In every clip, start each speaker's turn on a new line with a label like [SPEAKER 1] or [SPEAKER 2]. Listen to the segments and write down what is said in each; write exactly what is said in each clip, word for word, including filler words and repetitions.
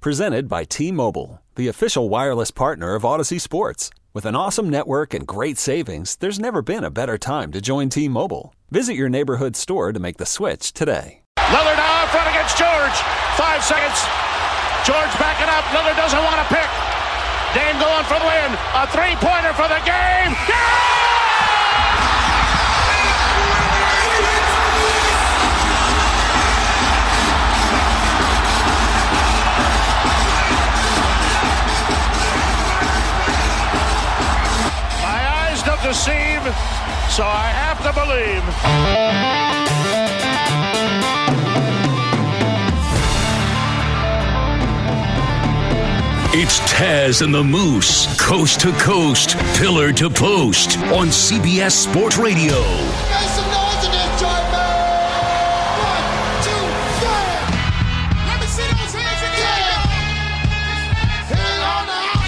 [SPEAKER 1] Presented by T-Mobile, the official wireless partner of Odyssey Sports. With an awesome network and great savings, there's never been a better time to join T-Mobile. Visit your neighborhood store to make the switch today.
[SPEAKER 2] Lillard now in front against George. Five seconds. George backing up. Lillard doesn't want to pick. Dame going for the win. A three-pointer for the game. Yeah! Deceive, so I have to believe.
[SPEAKER 3] It's Taz and the Moose, coast to coast, pillar to post on C B S Sports Radio.
[SPEAKER 4] Make some noise in this joint, man. One, two, three. Let me see those hands again. Hang on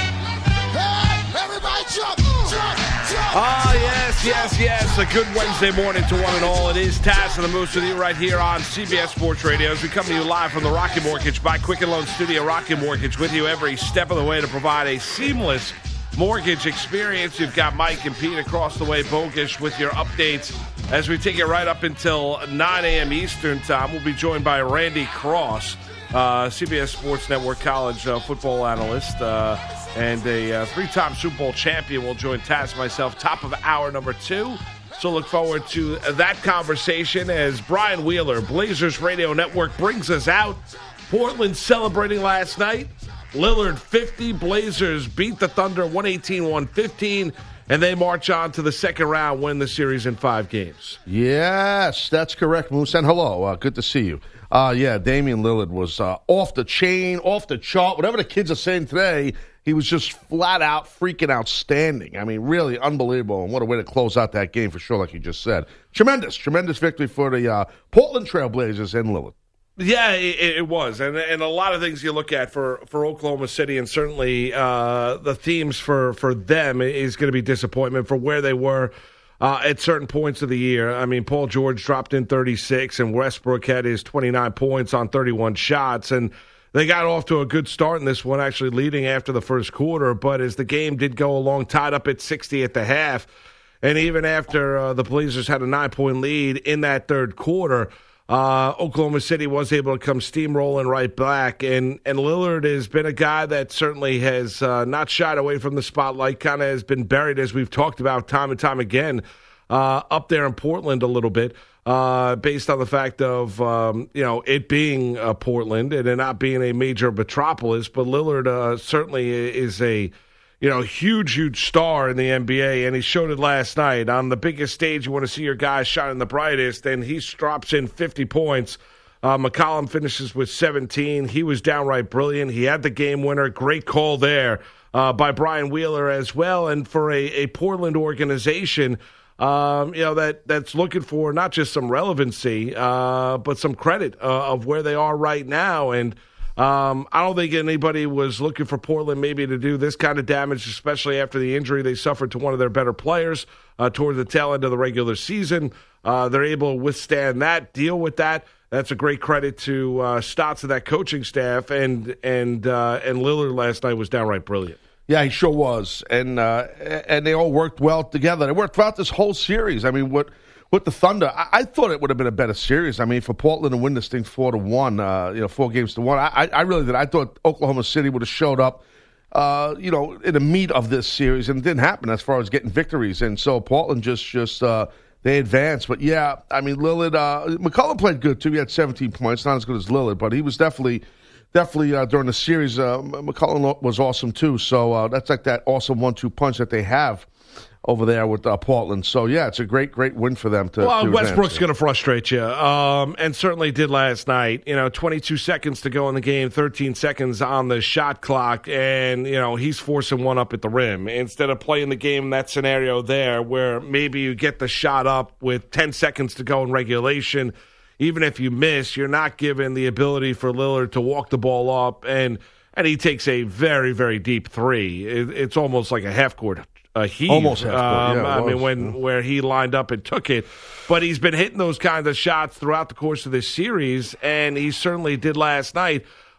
[SPEAKER 4] now. Hey, everybody jump, jump.
[SPEAKER 5] Ah, yes, yes, yes. A good Wednesday morning to one and all. It is Taz and the Moose with you right here on C B S Sports Radio as we come to you live from the Rocket Mortgage by Quicken Loan Studio. Rocket Mortgage with you every step of the way to provide a seamless mortgage experience. You've got Mike and Pete across the way, Bogish, with your updates as we take it right up until nine a.m. Eastern time. We'll be joined by Randy Cross, uh, C B S Sports Network college uh, football analyst, uh, and a uh, three-time Super Bowl champion will join Taz and myself, top of hour number two. So look forward to that conversation as Brian Wheeler, Blazers Radio Network, brings us out. Portland celebrating last night. Lillard fifty. Blazers beat the Thunder one eighteen to one fifteen. And they march on to the second round, win the series in five games.
[SPEAKER 6] Yes, that's correct, Moose. And hello, uh, good to see you. Uh, yeah, Damian Lillard was uh, off the chain, off the chart, whatever the kids are saying today. He was just flat out freaking outstanding. I mean, really unbelievable. And what a way to close out that game for sure, like you just said. Tremendous, tremendous victory for the uh, Portland Trail Blazers and Lillard.
[SPEAKER 5] Yeah, it, it was. And and a lot of things you look at for, for Oklahoma City, and certainly uh, the themes for, for them is going to be disappointment for where they were uh, at certain points of the year. I mean, Paul George dropped in thirty-six, and Westbrook had his twenty-nine points on thirty-one shots. And they got off to a good start in this one, actually leading after the first quarter. But as the game did go along, tied up at sixty at the half, and even after uh, the Blazers had a nine-point lead in that third quarter, uh, Oklahoma City was able to come steamrolling right back. And, and Lillard has been a guy that certainly has uh, not shied away from the spotlight, kind of has been buried, as we've talked about time and time again, uh, up there in Portland a little bit. Uh, based on the fact of, um, you know, it being uh, Portland and it not being a major metropolis. But Lillard uh, certainly is a, you know, huge, huge star in the N B A, and he showed it last night. On the biggest stage, you want to see your guys shining the brightest, and he drops in fifty points. Uh, McCollum finishes with seventeen. He was downright brilliant. He had the game winner. Great call there uh, by Brian Wheeler as well. And for a, a Portland organization, Um, you know, that that's looking for not just some relevancy, uh, but some credit uh, of where they are right now. And um, I don't think anybody was looking for Portland maybe to do this kind of damage, especially after the injury they suffered to one of their better players uh, toward the tail end of the regular season. Uh, they're able to withstand that, deal with that. That's a great credit to uh, Stotts and that coaching staff. And and uh, and Lillard last night was downright brilliant.
[SPEAKER 6] Yeah, he sure was, and uh, and they all worked well together. They worked throughout this whole series. I mean, what with the Thunder, I, I thought it would have been a better series. I mean, for Portland to win this thing four to one, uh, you know, four games to one. I, I really did. I thought Oklahoma City would have showed up, uh, you know, in the meat of this series, and it didn't happen as far as getting victories. And so Portland just just uh, they advanced. But yeah, I mean, Lillard, uh, McCollum played good too. He had seventeen points, not as good as Lillard, but he was definitely. Definitely uh, during the series, uh, McCollum was awesome too. So uh, that's like that awesome one two punch that they have over there with uh, Portland. So, yeah, it's a great, great win for them. to
[SPEAKER 5] Well,
[SPEAKER 6] to
[SPEAKER 5] Westbrook's going to frustrate you, um, and certainly did last night. You know, twenty-two seconds to go in the game, thirteen seconds on the shot clock, and, you know, he's forcing one up at the rim. Instead of playing the game in that scenario there where maybe you get the shot up with ten seconds to go in regulation, even if you miss, you're not given the ability for Lillard to walk the ball up, and and he takes a very, very deep three. It, it's almost like a half-court a heave.
[SPEAKER 6] Almost half-court,
[SPEAKER 5] um,
[SPEAKER 6] yeah,
[SPEAKER 5] I
[SPEAKER 6] was.
[SPEAKER 5] mean, when
[SPEAKER 6] yeah.
[SPEAKER 5] where he lined up and took it. But he's been hitting those kinds of shots throughout the course of this series, and he certainly did last night.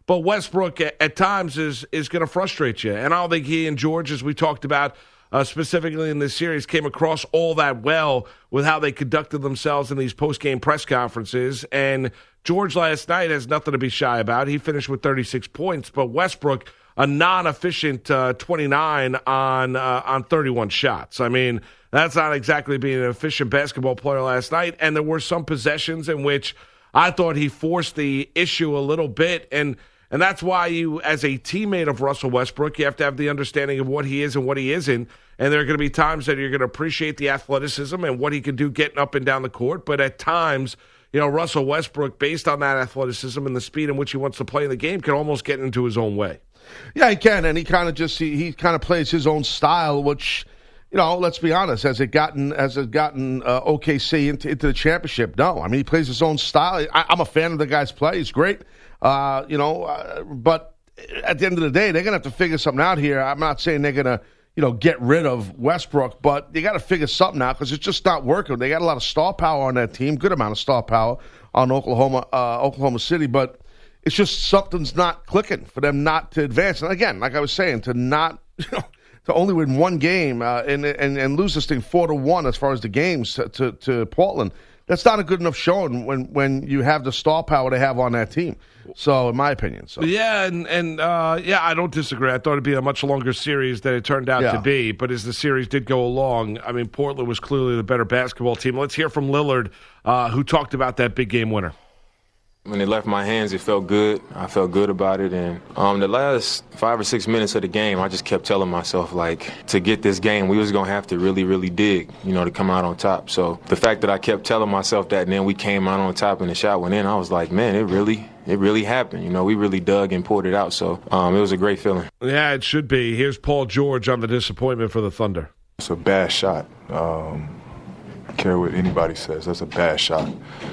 [SPEAKER 5] But Westbrook at, at times is is going to frustrate you. And I don't think he and George, as we talked about uh, specifically in this series, came across all that well with how they conducted themselves in these post-game press conferences. And George last night has nothing to be shy about. He finished with thirty-six points, but Westbrook, a non-efficient uh, twenty-nine on uh, on thirty-one shots. I mean, that's not exactly being an efficient basketball player last night. And there were some possessions in which I thought he forced the issue a little bit. And and that's why you, as a teammate of Russell Westbrook, you have to have the understanding of what he is and what he isn't. And there are going to be times that you're going to appreciate the athleticism and what he can do getting up and down the court. But at times, you know, Russell Westbrook, based on that athleticism and the speed in which he wants to play in the game, can almost get into his own way.
[SPEAKER 6] Yeah, he can, and he kind of just he, he kind of plays his own style, which, you know, let's be honest, has it gotten has it gotten uh, O K C into, into the championship? No, I mean he plays his own style. I, I'm a fan of the guy's play; he's great, uh, you know. Uh, but at the end of the day, they're gonna have to figure something out here. I'm not saying they're gonna, you know, get rid of Westbrook, but they got to figure something out because it's just not working. They got a lot of star power on that team, good amount of star power on Oklahoma, uh, Oklahoma City, but it's just something's not clicking for them not to advance. And again, like I was saying, to not, you know, to only win one game uh, and, and and lose this thing four to one as far as the games to, to, to Portland, that's not a good enough showing when, when you have the star power they have on that team. So, in my opinion, so
[SPEAKER 5] yeah, and and uh, yeah, I don't disagree. I thought it'd be a much longer series than it turned out
[SPEAKER 6] yeah.
[SPEAKER 5] to be. But as the series did go along, I mean, Portland was clearly the better basketball team. Let's hear from Lillard, uh, who talked about that big game winner.
[SPEAKER 7] When it left my hands, it felt good. I felt good about it. And um, the last five or six minutes of the game, I just kept telling myself, like, to get this game, we was going to have to really, really dig, you know, to come out on top. So the fact that I kept telling myself that and then we came out on top and the shot went in, I was like, man, it really, it really happened. You know, we really dug and poured it out. So um, it was a great feeling.
[SPEAKER 5] Yeah, it should be. Here's Paul George on the disappointment for the Thunder.
[SPEAKER 8] It's a bad shot. Um, I don't care what anybody says. That's a bad shot.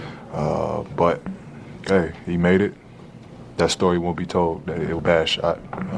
[SPEAKER 8] Uh, but... Hey, he made it. That story won't be told. That it was a bad shot.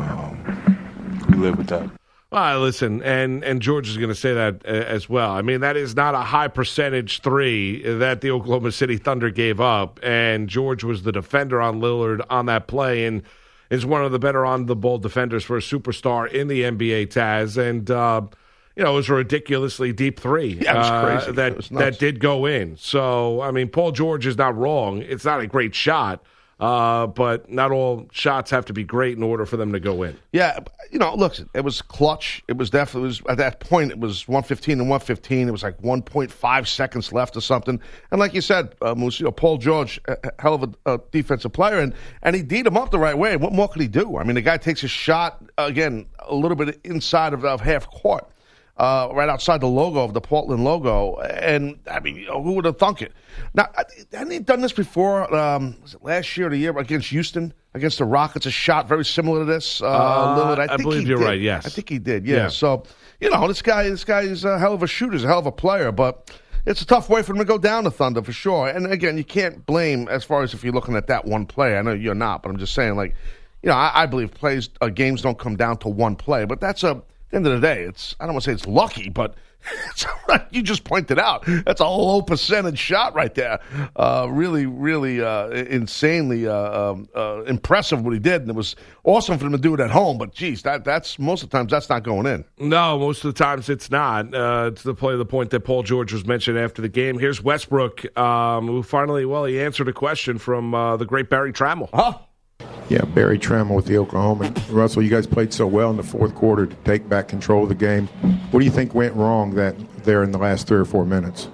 [SPEAKER 8] Um, we live with that.
[SPEAKER 5] All right, listen, and, and George is going to say that uh, as well. I mean, that is not a high percentage three that the Oklahoma City Thunder gave up, and George was the defender on Lillard on that play and is one of the better on-the-ball defenders for a superstar in the N B A, Taz. And, uh, you know, it was a ridiculously deep three
[SPEAKER 6] yeah, it was
[SPEAKER 5] uh,
[SPEAKER 6] crazy.
[SPEAKER 5] that
[SPEAKER 6] it was nuts.
[SPEAKER 5] that did go in. So, I mean, Paul George is not wrong. It's not a great shot, uh, but not all shots have to be great in order for them to go in.
[SPEAKER 6] Yeah, you know, look, it was clutch. It was definitely, it was, at that point, it was one fifteen and one fifteen. It was like one point five seconds left or something. And like you said, uh, Moose, you know, Paul George, a hell of a, a defensive player, and, and he D'd him up the right way. What more could he do? I mean, the guy takes a shot, again, a little bit inside of, of half court. Uh, right outside the logo of the Portland logo, and I mean, you know, who would have thunk it? Now, hadn't he done this before? Um, was it last year or the year against Houston, against the Rockets? A shot very similar to this. Uh,
[SPEAKER 5] uh,
[SPEAKER 6] Lillard, I,
[SPEAKER 5] I
[SPEAKER 6] think
[SPEAKER 5] believe
[SPEAKER 6] he
[SPEAKER 5] you're
[SPEAKER 6] did.
[SPEAKER 5] right. Yes,
[SPEAKER 6] I think he did. Yeah.
[SPEAKER 5] yeah.
[SPEAKER 6] So you know, this guy, this guy is a hell of a shooter. He's a hell of a player, but it's a tough way for him to go down to Thunder for sure. And again, you can't blame as far as if you're looking at that one play. I know you're not, but I'm just saying, like, you know, I, I believe plays, uh, games don't come down to one play, but that's a. At the end of the day, it's I don't want to say it's lucky, but it's you just pointed out that's a low percentage shot right there. Uh, really, really uh, insanely uh, um, uh, impressive what he did, and it was awesome for him to do it at home. But geez, that that's most of the times that's not going in.
[SPEAKER 5] No, most of the times it's not. Uh, to the play of the point that Paul George was mentioned after the game. Here's Westbrook, um, who finally, well, he answered a question from uh, the great Barry Trammell.
[SPEAKER 6] Huh?
[SPEAKER 9] Yeah, Barry Trammell with the Oklahoma. Russell, you guys played so well in the fourth quarter to take back control of the game. What do you think went wrong that there in the last three or four minutes?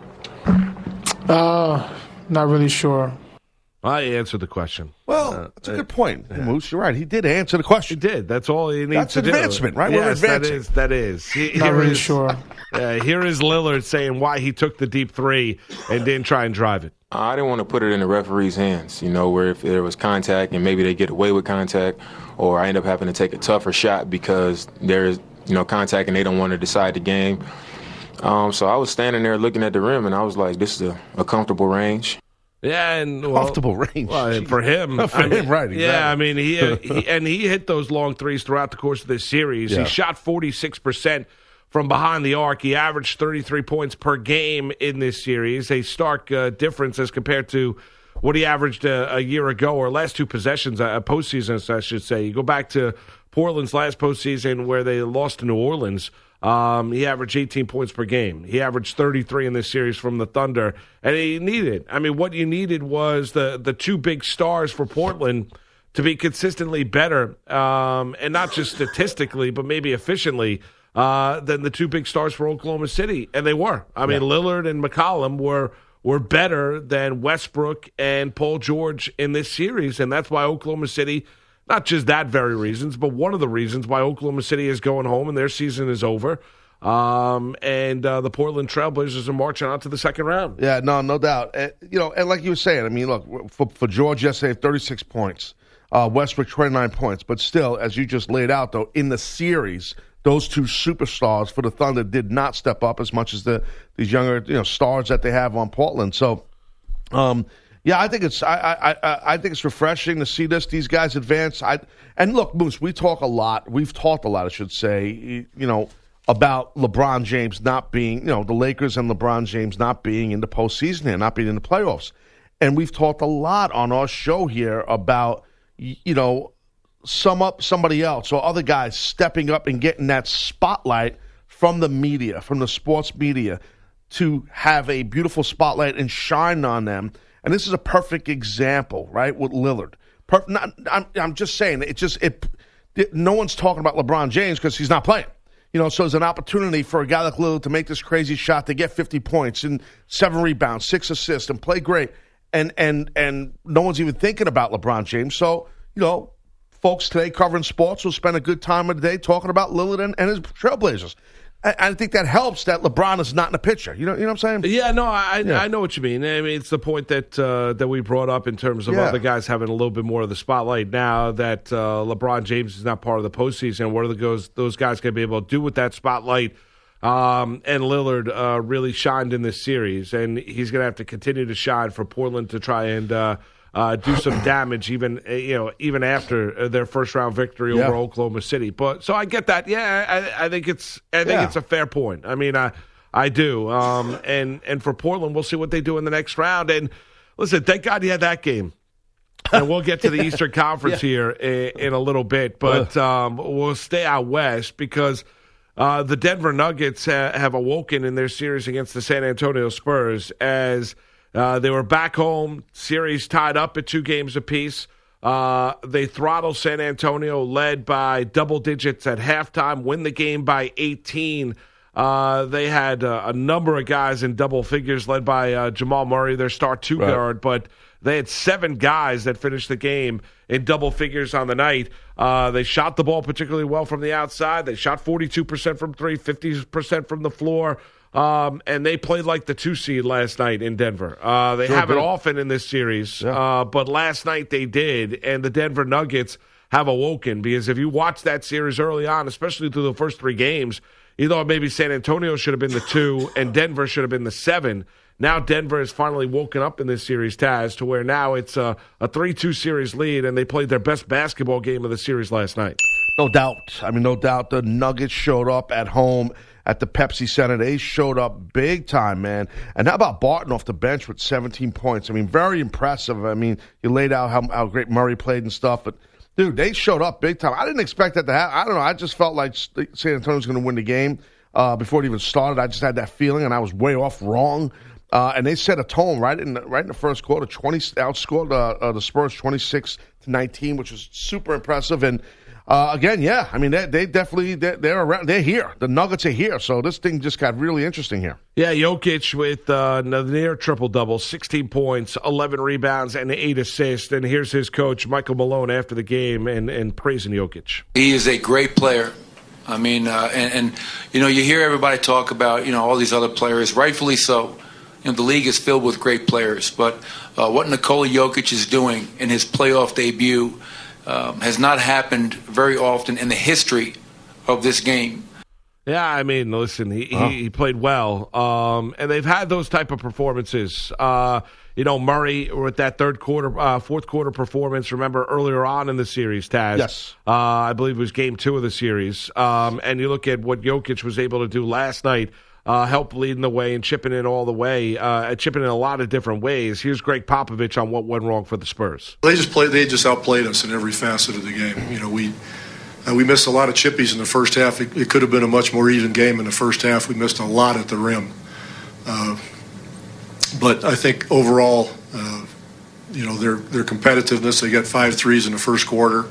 [SPEAKER 10] Uh, not really sure.
[SPEAKER 5] I answered the question.
[SPEAKER 6] Well, uh, that's a good point, yeah. Moose. You're right. He did answer the question.
[SPEAKER 5] He did. That's all he needs
[SPEAKER 6] that's
[SPEAKER 5] to do.
[SPEAKER 6] That's advancement, right? We're
[SPEAKER 5] yes,
[SPEAKER 6] advancing.
[SPEAKER 5] that is. That is. He,
[SPEAKER 10] not really
[SPEAKER 5] is,
[SPEAKER 10] sure.
[SPEAKER 5] Uh, here is Lillard saying why he took the deep three and didn't try and drive it.
[SPEAKER 7] I didn't want to put it in the referee's hands, you know, where if there was contact and maybe they get away with contact, or I end up having to take a tougher shot because there's, you know, contact and they don't want to decide the game. Um, so I was standing there looking at the rim, and I was like, this is a, a comfortable range.
[SPEAKER 5] Yeah, and well,
[SPEAKER 6] comfortable range.
[SPEAKER 5] Well, for him,
[SPEAKER 6] for
[SPEAKER 5] I
[SPEAKER 6] him,
[SPEAKER 5] mean,
[SPEAKER 6] right? Exactly.
[SPEAKER 5] Yeah, I mean, he, he and he hit those long threes throughout the course of this series.
[SPEAKER 6] Yeah.
[SPEAKER 5] He shot forty-six percent from behind the arc. He averaged thirty-three points per game in this series, a stark uh, difference as compared to what he averaged a, a year ago, or last two possessions, a uh, postseason, I should say. You go back to Portland's last postseason where they lost to New Orleans. Um, he averaged eighteen points per game. He averaged thirty-three in this series from the Thunder, and he needed. I mean, what you needed was the the two big stars for Portland to be consistently better, um, and not just statistically, but maybe efficiently, uh, than the two big stars for Oklahoma City, and they were. I mean, yeah. Lillard and McCollum were were better than Westbrook and Paul George in this series, and that's why Oklahoma City. Not just that very reasons, but one of the reasons why Oklahoma City is going home and their season is over. Um, and uh, the Portland Trailblazers are marching on to the second round.
[SPEAKER 6] Yeah, no, no doubt. And, you know, and like you were saying, I mean, look, for, for George yesterday, thirty-six points. Uh, Westbrook, twenty-nine points. But still, as you just laid out, though, in the series, those two superstars for the Thunder did not step up as much as the these younger, you know, stars that they have on Portland. So, um Yeah, I think it's I, I I think it's refreshing to see this these guys advance. I and look, Moose, we talk a lot. We've talked a lot, I should say, you know, about LeBron James not being, you know, the Lakers and LeBron James not being in the postseason here, not being in the playoffs. And we've talked a lot on our show here about, you know, some up somebody else or other guys stepping up and getting that spotlight from the media, from the sports media, to have a beautiful spotlight and shine on them. And this is a perfect example, right, with Lillard. Perf- not, I'm, I'm just saying, it just it, it. No one's talking about LeBron James because he's not playing. You know, so it's an opportunity for a guy like Lillard to make this crazy shot, to get fifty points and seven rebounds, six assists, and play great. And and and no one's even thinking about LeBron James. So, you know, folks today covering sports will spend a good time of the day talking about Lillard and, and his Trailblazers. I think that helps that LeBron is not in the picture. You know, you know what I'm saying?
[SPEAKER 5] Yeah, no, I
[SPEAKER 6] yeah.
[SPEAKER 5] I know what you mean. I mean, it's the point that uh, that we brought up in terms of
[SPEAKER 6] yeah.
[SPEAKER 5] other guys having a little bit more of the spotlight now that uh, LeBron James is not part of the postseason. What are the goes, those guys going to be able to do with that spotlight? Um, and Lillard uh, really shined in this series, and he's going to have to continue to shine for Portland to try and uh, uh, do some damage, even you know, even after their first round victory
[SPEAKER 6] yeah.
[SPEAKER 5] over Oklahoma City. But so I get that. Yeah, I, I think it's I think
[SPEAKER 6] yeah.
[SPEAKER 5] it's a fair point. I mean, I I do. Um, and and for Portland, we'll see what they do in the next round. And listen, thank God you had that game. And we'll get to the Eastern Conference yeah. here in, in a little bit, but um, we'll stay out west because uh, the Denver Nuggets ha- have awoken in their series against the San Antonio Spurs as. Uh, they were back home, series tied up at two games apiece. Uh, they throttled San Antonio, led by double digits at halftime, win the game by eighteen. Uh, they had uh, a number of guys in double figures, led by uh, Jamal Murray, their star two right. guard, but they had seven guys that finished the game in double figures on the night. Uh, they shot the ball particularly well from the outside. They shot forty-two percent from three, fifty percent from the floor. Um, and they played like the two seed last night in Denver. Uh, they sure haven't did. often in this series, yeah. uh, but last night they did. And the Denver Nuggets have awoken because if you watch that series early on, especially through the first three games, you thought maybe San Antonio should have been the two and Denver should have been the seven. Now Denver has finally woken up in this series, Taz, to where now it's a, a three two series lead, and they played their best basketball game of the series last night.
[SPEAKER 6] No doubt. I mean, no doubt the Nuggets showed up at home at the Pepsi Center. They showed up big time, man. And how about Barton off the bench with seventeen points? I mean, very impressive. I mean, you laid out how, how great Murray played and stuff, but, dude, they showed up big time. I didn't expect that to happen. I don't know. I just felt like San Antonio was going to win the game uh, before it even started. I just had that feeling, and I was way off wrong. Uh, and they set a tone right in the, right in the first quarter. twenty outscored uh, uh, the Spurs twenty-six to nineteen, which was super impressive. And uh, again, yeah, I mean they, they definitely they're, they're around. They're here. The Nuggets are here. So this thing just got really interesting here.
[SPEAKER 5] Yeah, Jokic with uh, near triple double, sixteen points, eleven rebounds, and eight assists. And here's his coach Michael Malone after the game and and praising Jokic.
[SPEAKER 11] He is a great player. I mean, uh, and, and you know, you hear everybody talk about you know all these other players, rightfully so. You know, the league is filled with great players, but uh, what Nikola Jokic is doing in his playoff debut um, has not happened very often in the history of this game.
[SPEAKER 5] Yeah, I mean, listen, he,
[SPEAKER 6] oh.
[SPEAKER 5] he, he played well, um, and they've had those type of performances. Uh, you know, Murray with that third quarter, uh, fourth quarter performance. Remember earlier on in the series, Taz?
[SPEAKER 6] Yes,
[SPEAKER 5] uh, I believe it was game two of the series. Um, and you look at what Jokic was able to do last night. uh, help leading the way and chipping in all the way, uh, chipping in a lot of different ways. Here's Greg Popovich on what went wrong for the Spurs.
[SPEAKER 12] They just played. They just outplayed us in every facet of the game. You know, we uh, we missed a lot of chippies in the first half. It, it could have been a much more even game in the first half. We missed a lot at the rim. Uh, but I think overall, uh, you know, their their competitiveness. They got five threes in the first quarter.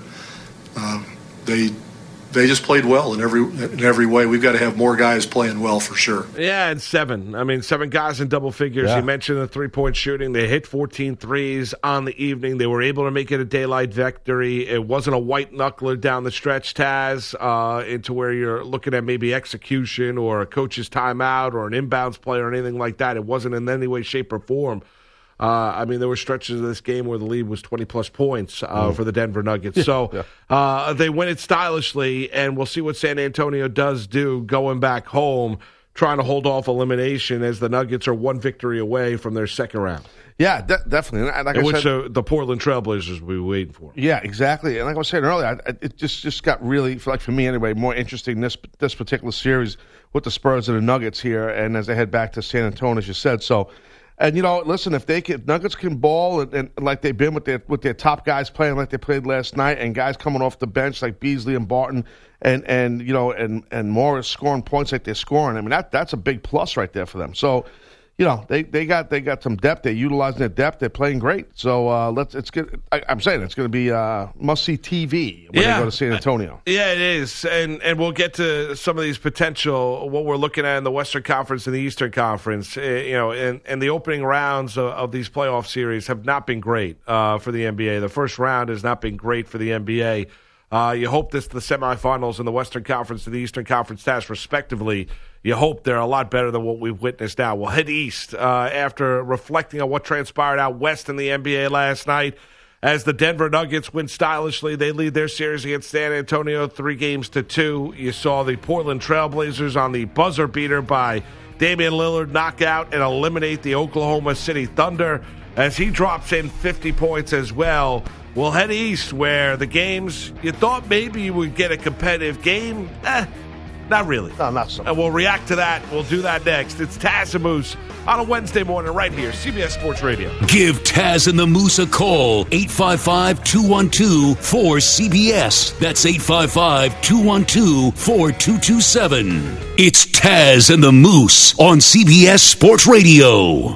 [SPEAKER 12] Uh, they. They just played well in every in every way. We've got to have more guys playing well for sure.
[SPEAKER 5] Yeah, and seven. I mean, seven guys in double figures.
[SPEAKER 6] Yeah.
[SPEAKER 5] You mentioned the three-point shooting. They hit fourteen threes on the evening. They were able to make it a daylight victory. It wasn't a white knuckler down the stretch, Taz, uh, into where you're looking at maybe execution or a coach's timeout or an inbounds play or anything like that. It wasn't in any way, shape, or form. Uh, I mean, there were stretches of this game where the lead was twenty-plus points uh, mm. for the Denver Nuggets.
[SPEAKER 6] Yeah.
[SPEAKER 5] So
[SPEAKER 6] Yeah.
[SPEAKER 5] uh, they win it stylishly, and we'll see what San Antonio does do going back home, trying to hold off elimination as the Nuggets are one victory away from their second round.
[SPEAKER 6] Yeah, de- definitely. And like
[SPEAKER 5] in
[SPEAKER 6] I
[SPEAKER 5] which
[SPEAKER 6] said,
[SPEAKER 5] uh, the Portland Trailblazers will be waiting for.
[SPEAKER 6] Yeah, exactly. And like I was saying earlier, I, I, it just, just got really, for like for me anyway, more interesting this this particular series with the Spurs and the Nuggets here, and as they head back to San Antonio, as you said. So. And, you know, listen, if they can, Nuggets can ball and, and like they've been with their with their top guys playing like they played last night and guys coming off the bench like Beasley and Barton and, and you know, and, and Morris scoring points like they're scoring, I mean, that that's a big plus right there for them. So, you know, they, they got they got some depth. They're utilizing their depth. They're playing great. So uh, let's it's good. I, I'm saying it's going to be uh, must see T V when
[SPEAKER 5] Yeah.
[SPEAKER 6] they go to San Antonio.
[SPEAKER 5] Yeah, it is, and and we'll get to some of these potential what we're looking at in the Western Conference and the Eastern Conference. Uh, you know, and, and the opening rounds of, of these playoff series have not been great uh, for the N B A. The first round has not been great for the N B A. Uh, you hope this the semifinals in the Western Conference and the Eastern Conference stats, respectively. You hope they're a lot better than what we've witnessed now. We'll head east uh, after reflecting on what transpired out west in the N B A last night. As the Denver Nuggets win stylishly, they lead their series against San Antonio three games to two. You saw the Portland Trailblazers on the buzzer beater by Damian Lillard knock out and eliminate the Oklahoma City Thunder as he drops in fifty points as well. We'll head east where the games, you thought maybe you would get a competitive game. Eh, not really.
[SPEAKER 6] No, not so much.
[SPEAKER 5] And we'll react to that. We'll do that next. It's Taz and Moose on a Wednesday morning right here, C B S Sports Radio.
[SPEAKER 3] Give Taz and the Moose a call, eight five five, two one two, four C B S. That's eight five five, two one two, four two two seven. It's Taz and the Moose on C B S Sports Radio.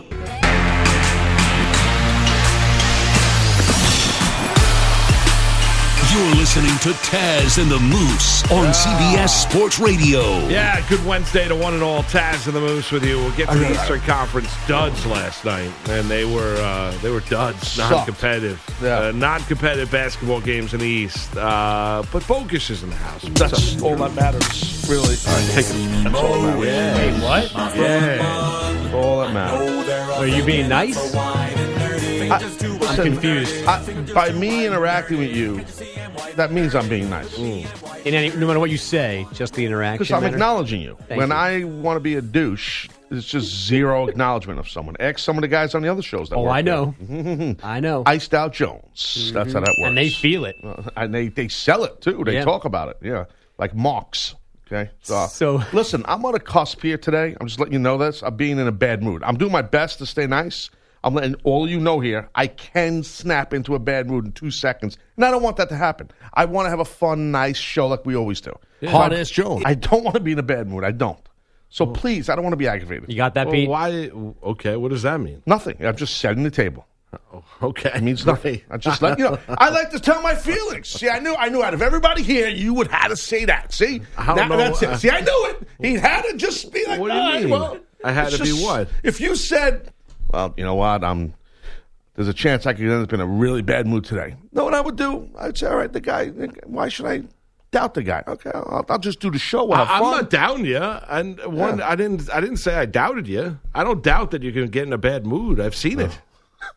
[SPEAKER 3] You're listening to Taz and the Moose on C B S Sports Radio.
[SPEAKER 5] Yeah, good Wednesday to one and all. Taz and the Moose with you. We'll get to the Eastern Conference duds last night, and they were uh, they were duds, non-competitive,
[SPEAKER 6] Yeah.
[SPEAKER 5] uh, non-competitive basketball games in the East. Uh, but Bogus is in the house.
[SPEAKER 6] That's all that matters, really. All right, take it. That's all that matters.
[SPEAKER 5] Yeah.
[SPEAKER 13] Wait, what?
[SPEAKER 5] Yeah.
[SPEAKER 6] That's all that matters.
[SPEAKER 13] Are you being nice?
[SPEAKER 6] I,
[SPEAKER 13] I'm confused.
[SPEAKER 6] I, by me interacting with you, that means I'm being nice.
[SPEAKER 13] In any, no matter what you say, just the interaction.
[SPEAKER 6] Because I'm
[SPEAKER 13] matter?
[SPEAKER 6] acknowledging you.
[SPEAKER 13] Thank
[SPEAKER 6] when
[SPEAKER 13] you.
[SPEAKER 6] I want to be a douche, it's just zero acknowledgement of someone. Ask some of the guys on the other shows that
[SPEAKER 13] Oh,
[SPEAKER 6] work
[SPEAKER 13] I
[SPEAKER 6] there.
[SPEAKER 13] know. I know.
[SPEAKER 6] Iced Out Jones. That's how that works.
[SPEAKER 13] And they feel it.
[SPEAKER 6] Uh, and they, they sell it, too. They
[SPEAKER 13] Yeah.
[SPEAKER 6] talk about it. Yeah. Like Marks. Okay? So,
[SPEAKER 13] So-
[SPEAKER 6] listen, I'm on a cusp here today. I'm just letting you know this. I'm being in a bad mood. I'm doing my best to stay nice. I'm letting all you know here, I can snap into a bad mood in two seconds. And I don't want that to happen. I want to have a fun, nice show like we always do.
[SPEAKER 9] Hard-ass Jones.
[SPEAKER 6] I don't want to be in a bad mood. I don't. So please, I don't want to be aggravated.
[SPEAKER 13] You got that,
[SPEAKER 5] Well,
[SPEAKER 13] Pete?
[SPEAKER 5] why? Okay, what does that mean?
[SPEAKER 6] Nothing. I'm just setting the table.
[SPEAKER 5] Okay,
[SPEAKER 6] It means nothing. I just like you know. I like to tell my feelings. See, I knew. I knew out of everybody here, you would have to say that. See,
[SPEAKER 5] I don't
[SPEAKER 6] That-
[SPEAKER 5] know,
[SPEAKER 6] that's
[SPEAKER 5] uh,
[SPEAKER 6] it. See, I knew it. He had to just be like,
[SPEAKER 5] What do you
[SPEAKER 6] "All right,
[SPEAKER 5] mean?
[SPEAKER 6] well,
[SPEAKER 5] I had
[SPEAKER 6] it's
[SPEAKER 5] to be
[SPEAKER 6] just-
[SPEAKER 5] what?
[SPEAKER 6] If you said, well, you know what, I'm. There's a chance I could end up in a really bad mood today. Know what I would do? I'd say, all right, the guy. Why should I doubt the guy? Okay, I'll, I'll just do the show. We'll have
[SPEAKER 5] I, I'm
[SPEAKER 6] fun.
[SPEAKER 5] not doubting you, and one,
[SPEAKER 6] Yeah.
[SPEAKER 5] I didn't. I didn't say I doubted you. I don't doubt that you're going to get in a bad mood. I've seen it.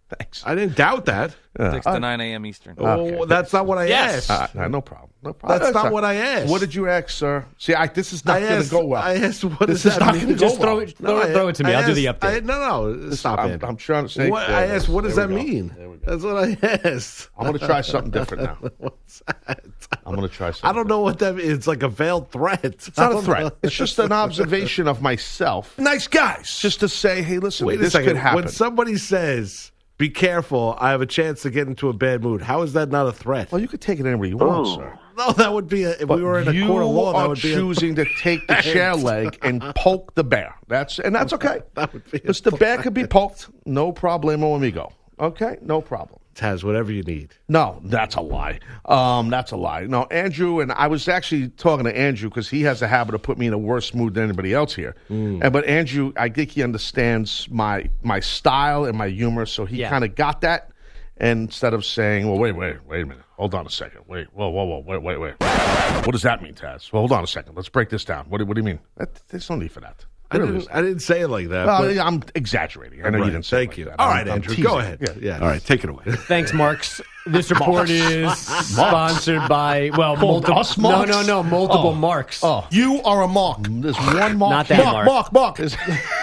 [SPEAKER 6] Thanks.
[SPEAKER 5] I didn't doubt that.
[SPEAKER 6] Yeah.
[SPEAKER 14] six to nine a.m. Eastern.
[SPEAKER 5] Oh,
[SPEAKER 6] Okay.
[SPEAKER 5] that's not what I
[SPEAKER 13] Yes.
[SPEAKER 5] asked.
[SPEAKER 6] Uh, no problem. No problem.
[SPEAKER 5] That's not what I asked.
[SPEAKER 6] What did you ask, sir? See, I, this is not
[SPEAKER 5] I
[SPEAKER 6] going to
[SPEAKER 5] asked,
[SPEAKER 6] go well.
[SPEAKER 5] I asked, what
[SPEAKER 6] this
[SPEAKER 5] does
[SPEAKER 6] is
[SPEAKER 5] that
[SPEAKER 6] not
[SPEAKER 5] mean?
[SPEAKER 6] going to go
[SPEAKER 13] Just throw
[SPEAKER 6] well.
[SPEAKER 13] it, throw, it, throw it to me.
[SPEAKER 5] I
[SPEAKER 13] I'll do the
[SPEAKER 5] asked-
[SPEAKER 13] update.
[SPEAKER 5] I, no, no, stop
[SPEAKER 6] I'm,
[SPEAKER 5] it.
[SPEAKER 6] I'm trying to say.
[SPEAKER 5] What, I asked, what does
[SPEAKER 6] There
[SPEAKER 5] that
[SPEAKER 6] we go.
[SPEAKER 5] mean?
[SPEAKER 6] There we go.
[SPEAKER 5] That's what I asked.
[SPEAKER 6] I'm going to try something different now.
[SPEAKER 5] What's that?
[SPEAKER 6] I'm going to try something.
[SPEAKER 5] I don't know what that means. It's like a veiled threat.
[SPEAKER 6] It's not a threat. It's just an observation of myself.
[SPEAKER 5] Nice guys.
[SPEAKER 6] Just to say, hey, listen,
[SPEAKER 5] Wait a
[SPEAKER 6] this
[SPEAKER 5] second.
[SPEAKER 6] could happen.
[SPEAKER 5] When somebody says, be careful, I have a chance to get into a bad mood, how is that not a threat?
[SPEAKER 6] Well, you could take it anywhere you want, sir.
[SPEAKER 5] No, that would be a, if
[SPEAKER 6] But
[SPEAKER 5] we were in a
[SPEAKER 6] you
[SPEAKER 5] court of law, that
[SPEAKER 6] are
[SPEAKER 5] would be
[SPEAKER 6] choosing to take the chair leg and poke the bear. That's and that's okay.
[SPEAKER 5] That would be a
[SPEAKER 6] Because the bear could be poked. No problemo, amigo. Okay, no problem.
[SPEAKER 5] a, Taz, whatever you need.
[SPEAKER 6] No, that's a lie. Um, that's a lie. No, Andrew, and I was actually talking to Andrew because he has a habit of putting me in a worse mood than anybody else here.
[SPEAKER 5] Mm.
[SPEAKER 6] And but Andrew, I think he understands my my style and my humor, so he
[SPEAKER 13] Yeah.
[SPEAKER 6] kind of got that. And instead of saying, well, wait, wait, wait a minute. Hold on a second. Wait, whoa, whoa, whoa, wait, wait, wait. What does that mean, Taz? Well, hold on a second. Let's break this down. What do, what do you mean? That, there's no need for that.
[SPEAKER 5] I
[SPEAKER 6] There really
[SPEAKER 5] didn't, I didn't say it like that.
[SPEAKER 6] Well,
[SPEAKER 5] but-
[SPEAKER 6] yeah, I'm exaggerating. I know
[SPEAKER 5] Right,
[SPEAKER 6] you didn't say
[SPEAKER 5] Thank
[SPEAKER 6] it
[SPEAKER 5] you.
[SPEAKER 6] like that.
[SPEAKER 5] All
[SPEAKER 6] I'm-
[SPEAKER 5] right,
[SPEAKER 6] I'm
[SPEAKER 5] Andrew,
[SPEAKER 6] teasing.
[SPEAKER 5] go ahead.
[SPEAKER 6] Yeah.
[SPEAKER 5] Yeah. All right, take it away.
[SPEAKER 13] Thanks, Marks. This report is sponsored by, well,
[SPEAKER 6] Called
[SPEAKER 13] multiple.
[SPEAKER 6] us
[SPEAKER 13] No,
[SPEAKER 6] Marks?
[SPEAKER 13] no, no, multiple
[SPEAKER 6] Oh.
[SPEAKER 13] Marks.
[SPEAKER 6] Oh,
[SPEAKER 15] You are a mark.
[SPEAKER 6] there's one mark.
[SPEAKER 13] Not that
[SPEAKER 6] mark,
[SPEAKER 13] mark.
[SPEAKER 6] mark, mark.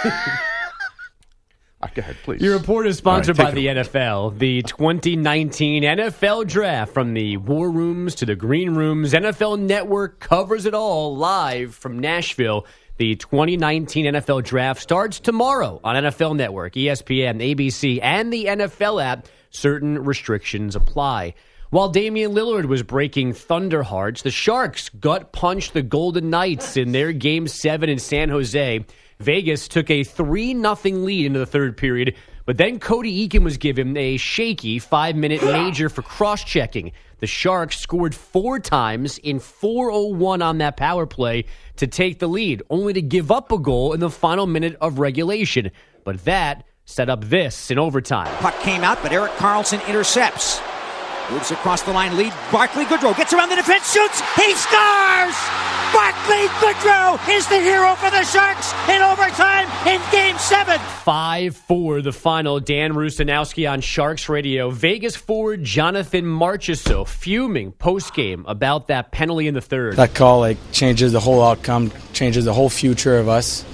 [SPEAKER 6] Ah, go ahead, please.
[SPEAKER 13] Your report is sponsored
[SPEAKER 6] All right,
[SPEAKER 13] by
[SPEAKER 6] take
[SPEAKER 13] the
[SPEAKER 6] it
[SPEAKER 13] N F L. The twenty nineteen N F L Draft, from the war rooms to the green rooms. N F L Network covers it all live from Nashville. The twenty nineteen N F L Draft starts tomorrow on N F L Network, E S P N, A B C, and the N F L app. Certain restrictions apply. While Damian Lillard was breaking Thunder hearts, the Sharks gut-punched the Golden Knights in their Game seven in San Jose. Vegas took a three nothing lead into the third period, but then Cody Eakin was given a shaky five-minute major for cross-checking. The Sharks scored four times in four oh one on that power play to take the lead, only to give up a goal in the final minute of regulation. But that set up this in overtime.
[SPEAKER 16] Puck came out, but Erik Karlsson intercepts. Moves across the line, lead. Barclay Goodrow gets around the defense, shoots, he scores! Barclay Goodrow is the hero for the Sharks in overtime in Game seven.
[SPEAKER 13] five four the final. Dan Rusanowski on Sharks Radio. Vegas forward Jonathan Marchessault fuming post-game about that penalty in the third.
[SPEAKER 17] That call like changes the whole outcome, changes the whole future of us,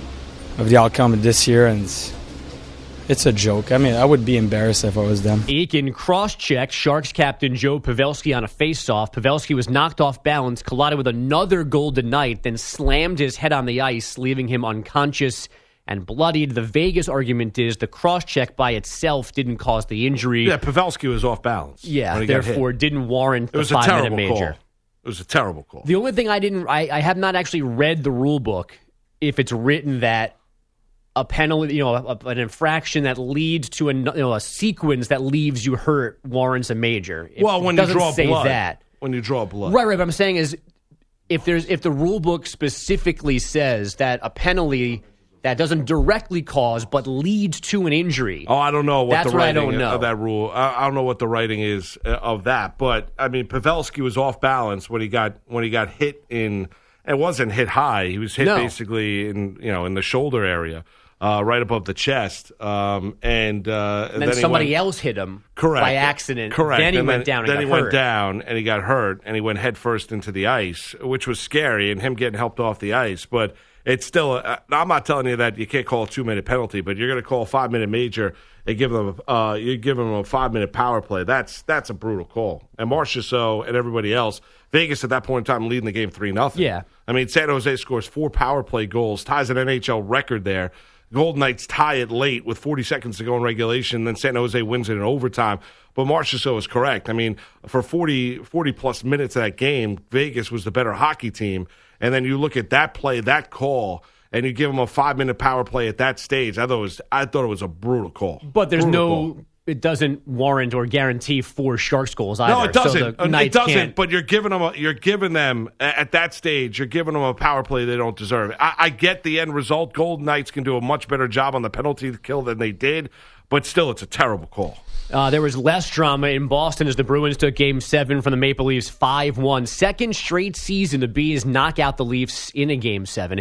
[SPEAKER 17] of the outcome of this year, and it's, it's a joke. I mean, I would be embarrassed if I was them.
[SPEAKER 13] Eakin cross-checked Sharks captain Joe Pavelski on a face-off. Pavelski was knocked off balance, collided with another Golden Knight, then slammed his head on the ice, leaving him unconscious and bloodied. The Vegas argument is the cross-check by itself didn't cause the injury.
[SPEAKER 5] Yeah, Pavelski was off balance.
[SPEAKER 13] Yeah,
[SPEAKER 5] when he got
[SPEAKER 13] therefore
[SPEAKER 5] hit.
[SPEAKER 13] didn't warrant
[SPEAKER 5] It
[SPEAKER 13] the
[SPEAKER 5] was a
[SPEAKER 13] five-minute
[SPEAKER 5] terrible
[SPEAKER 13] major.
[SPEAKER 5] call. It was a terrible call.
[SPEAKER 13] The only thing I didn't, I, I have not actually read the rule book if it's written that a penalty, you know, a, an infraction that leads to a, you know, a sequence that leaves you hurt warrants a major. It
[SPEAKER 5] well, when you
[SPEAKER 13] doesn't
[SPEAKER 5] draw
[SPEAKER 13] say
[SPEAKER 5] blood,
[SPEAKER 13] that.
[SPEAKER 5] when you draw blood,
[SPEAKER 13] Right, right. But I'm saying is, if there's if the rule book specifically says that a penalty that doesn't directly cause but leads to an injury.
[SPEAKER 5] Oh, I don't know what
[SPEAKER 13] That's
[SPEAKER 5] the
[SPEAKER 13] what I
[SPEAKER 5] writing
[SPEAKER 13] don't know.
[SPEAKER 5] of that rule. I, I don't know what the writing is uh, of that. But I mean, Pavelski was off balance when he got when he got hit in. It wasn't hit high. He was hit
[SPEAKER 13] No.
[SPEAKER 5] basically in you know in the shoulder area, uh, right above the chest. Um, and, uh,
[SPEAKER 13] And then,
[SPEAKER 5] then he
[SPEAKER 13] somebody
[SPEAKER 5] went,
[SPEAKER 13] else hit him
[SPEAKER 5] correct
[SPEAKER 13] by accident.
[SPEAKER 5] Correct.
[SPEAKER 13] Then he
[SPEAKER 5] and
[SPEAKER 13] went
[SPEAKER 5] then,
[SPEAKER 13] down and
[SPEAKER 5] Then
[SPEAKER 13] got
[SPEAKER 5] he
[SPEAKER 13] hurt.
[SPEAKER 5] went down and he got hurt and he went head first into the ice, which was scary. And him getting helped off the ice, but. It's still. A, I'm not telling you that you can't call a two minute penalty, but you're going to call a five minute major and give them. Uh, you give them a five minute power play. That's that's a brutal call. And Marchessault and everybody else, Vegas at that point in time leading the game three nothing.
[SPEAKER 13] Yeah.
[SPEAKER 5] I mean, San Jose scores four power play goals, ties an N H L record there. Golden Knights tie it late with forty seconds to go in regulation. Then San Jose wins it in overtime. But Marchessault is correct. I mean, for forty, forty plus minutes of that game, Vegas was the better hockey team. And then you look at that play, that call, and you give them a five-minute power play at that stage. I thought it was, I thought it was a brutal call.
[SPEAKER 13] But there's
[SPEAKER 5] Brutal
[SPEAKER 13] no,
[SPEAKER 5] call.
[SPEAKER 13] it doesn't warrant or guarantee four Sharks goals either.
[SPEAKER 5] No, it doesn't.
[SPEAKER 13] So the
[SPEAKER 5] it
[SPEAKER 13] Knights
[SPEAKER 5] doesn't.
[SPEAKER 13] can't-
[SPEAKER 5] But you're giving them. A, you're giving them at that stage. You're giving them a power play they don't deserve. I, I get the end result. Golden Knights can do a much better job on the penalty kill than they did, but still, it's a terrible call.
[SPEAKER 13] Uh, there was less drama in Boston as the Bruins took Game seven from the Maple Leafs five one. Second straight season the Bees knock out the Leafs in a Game seven.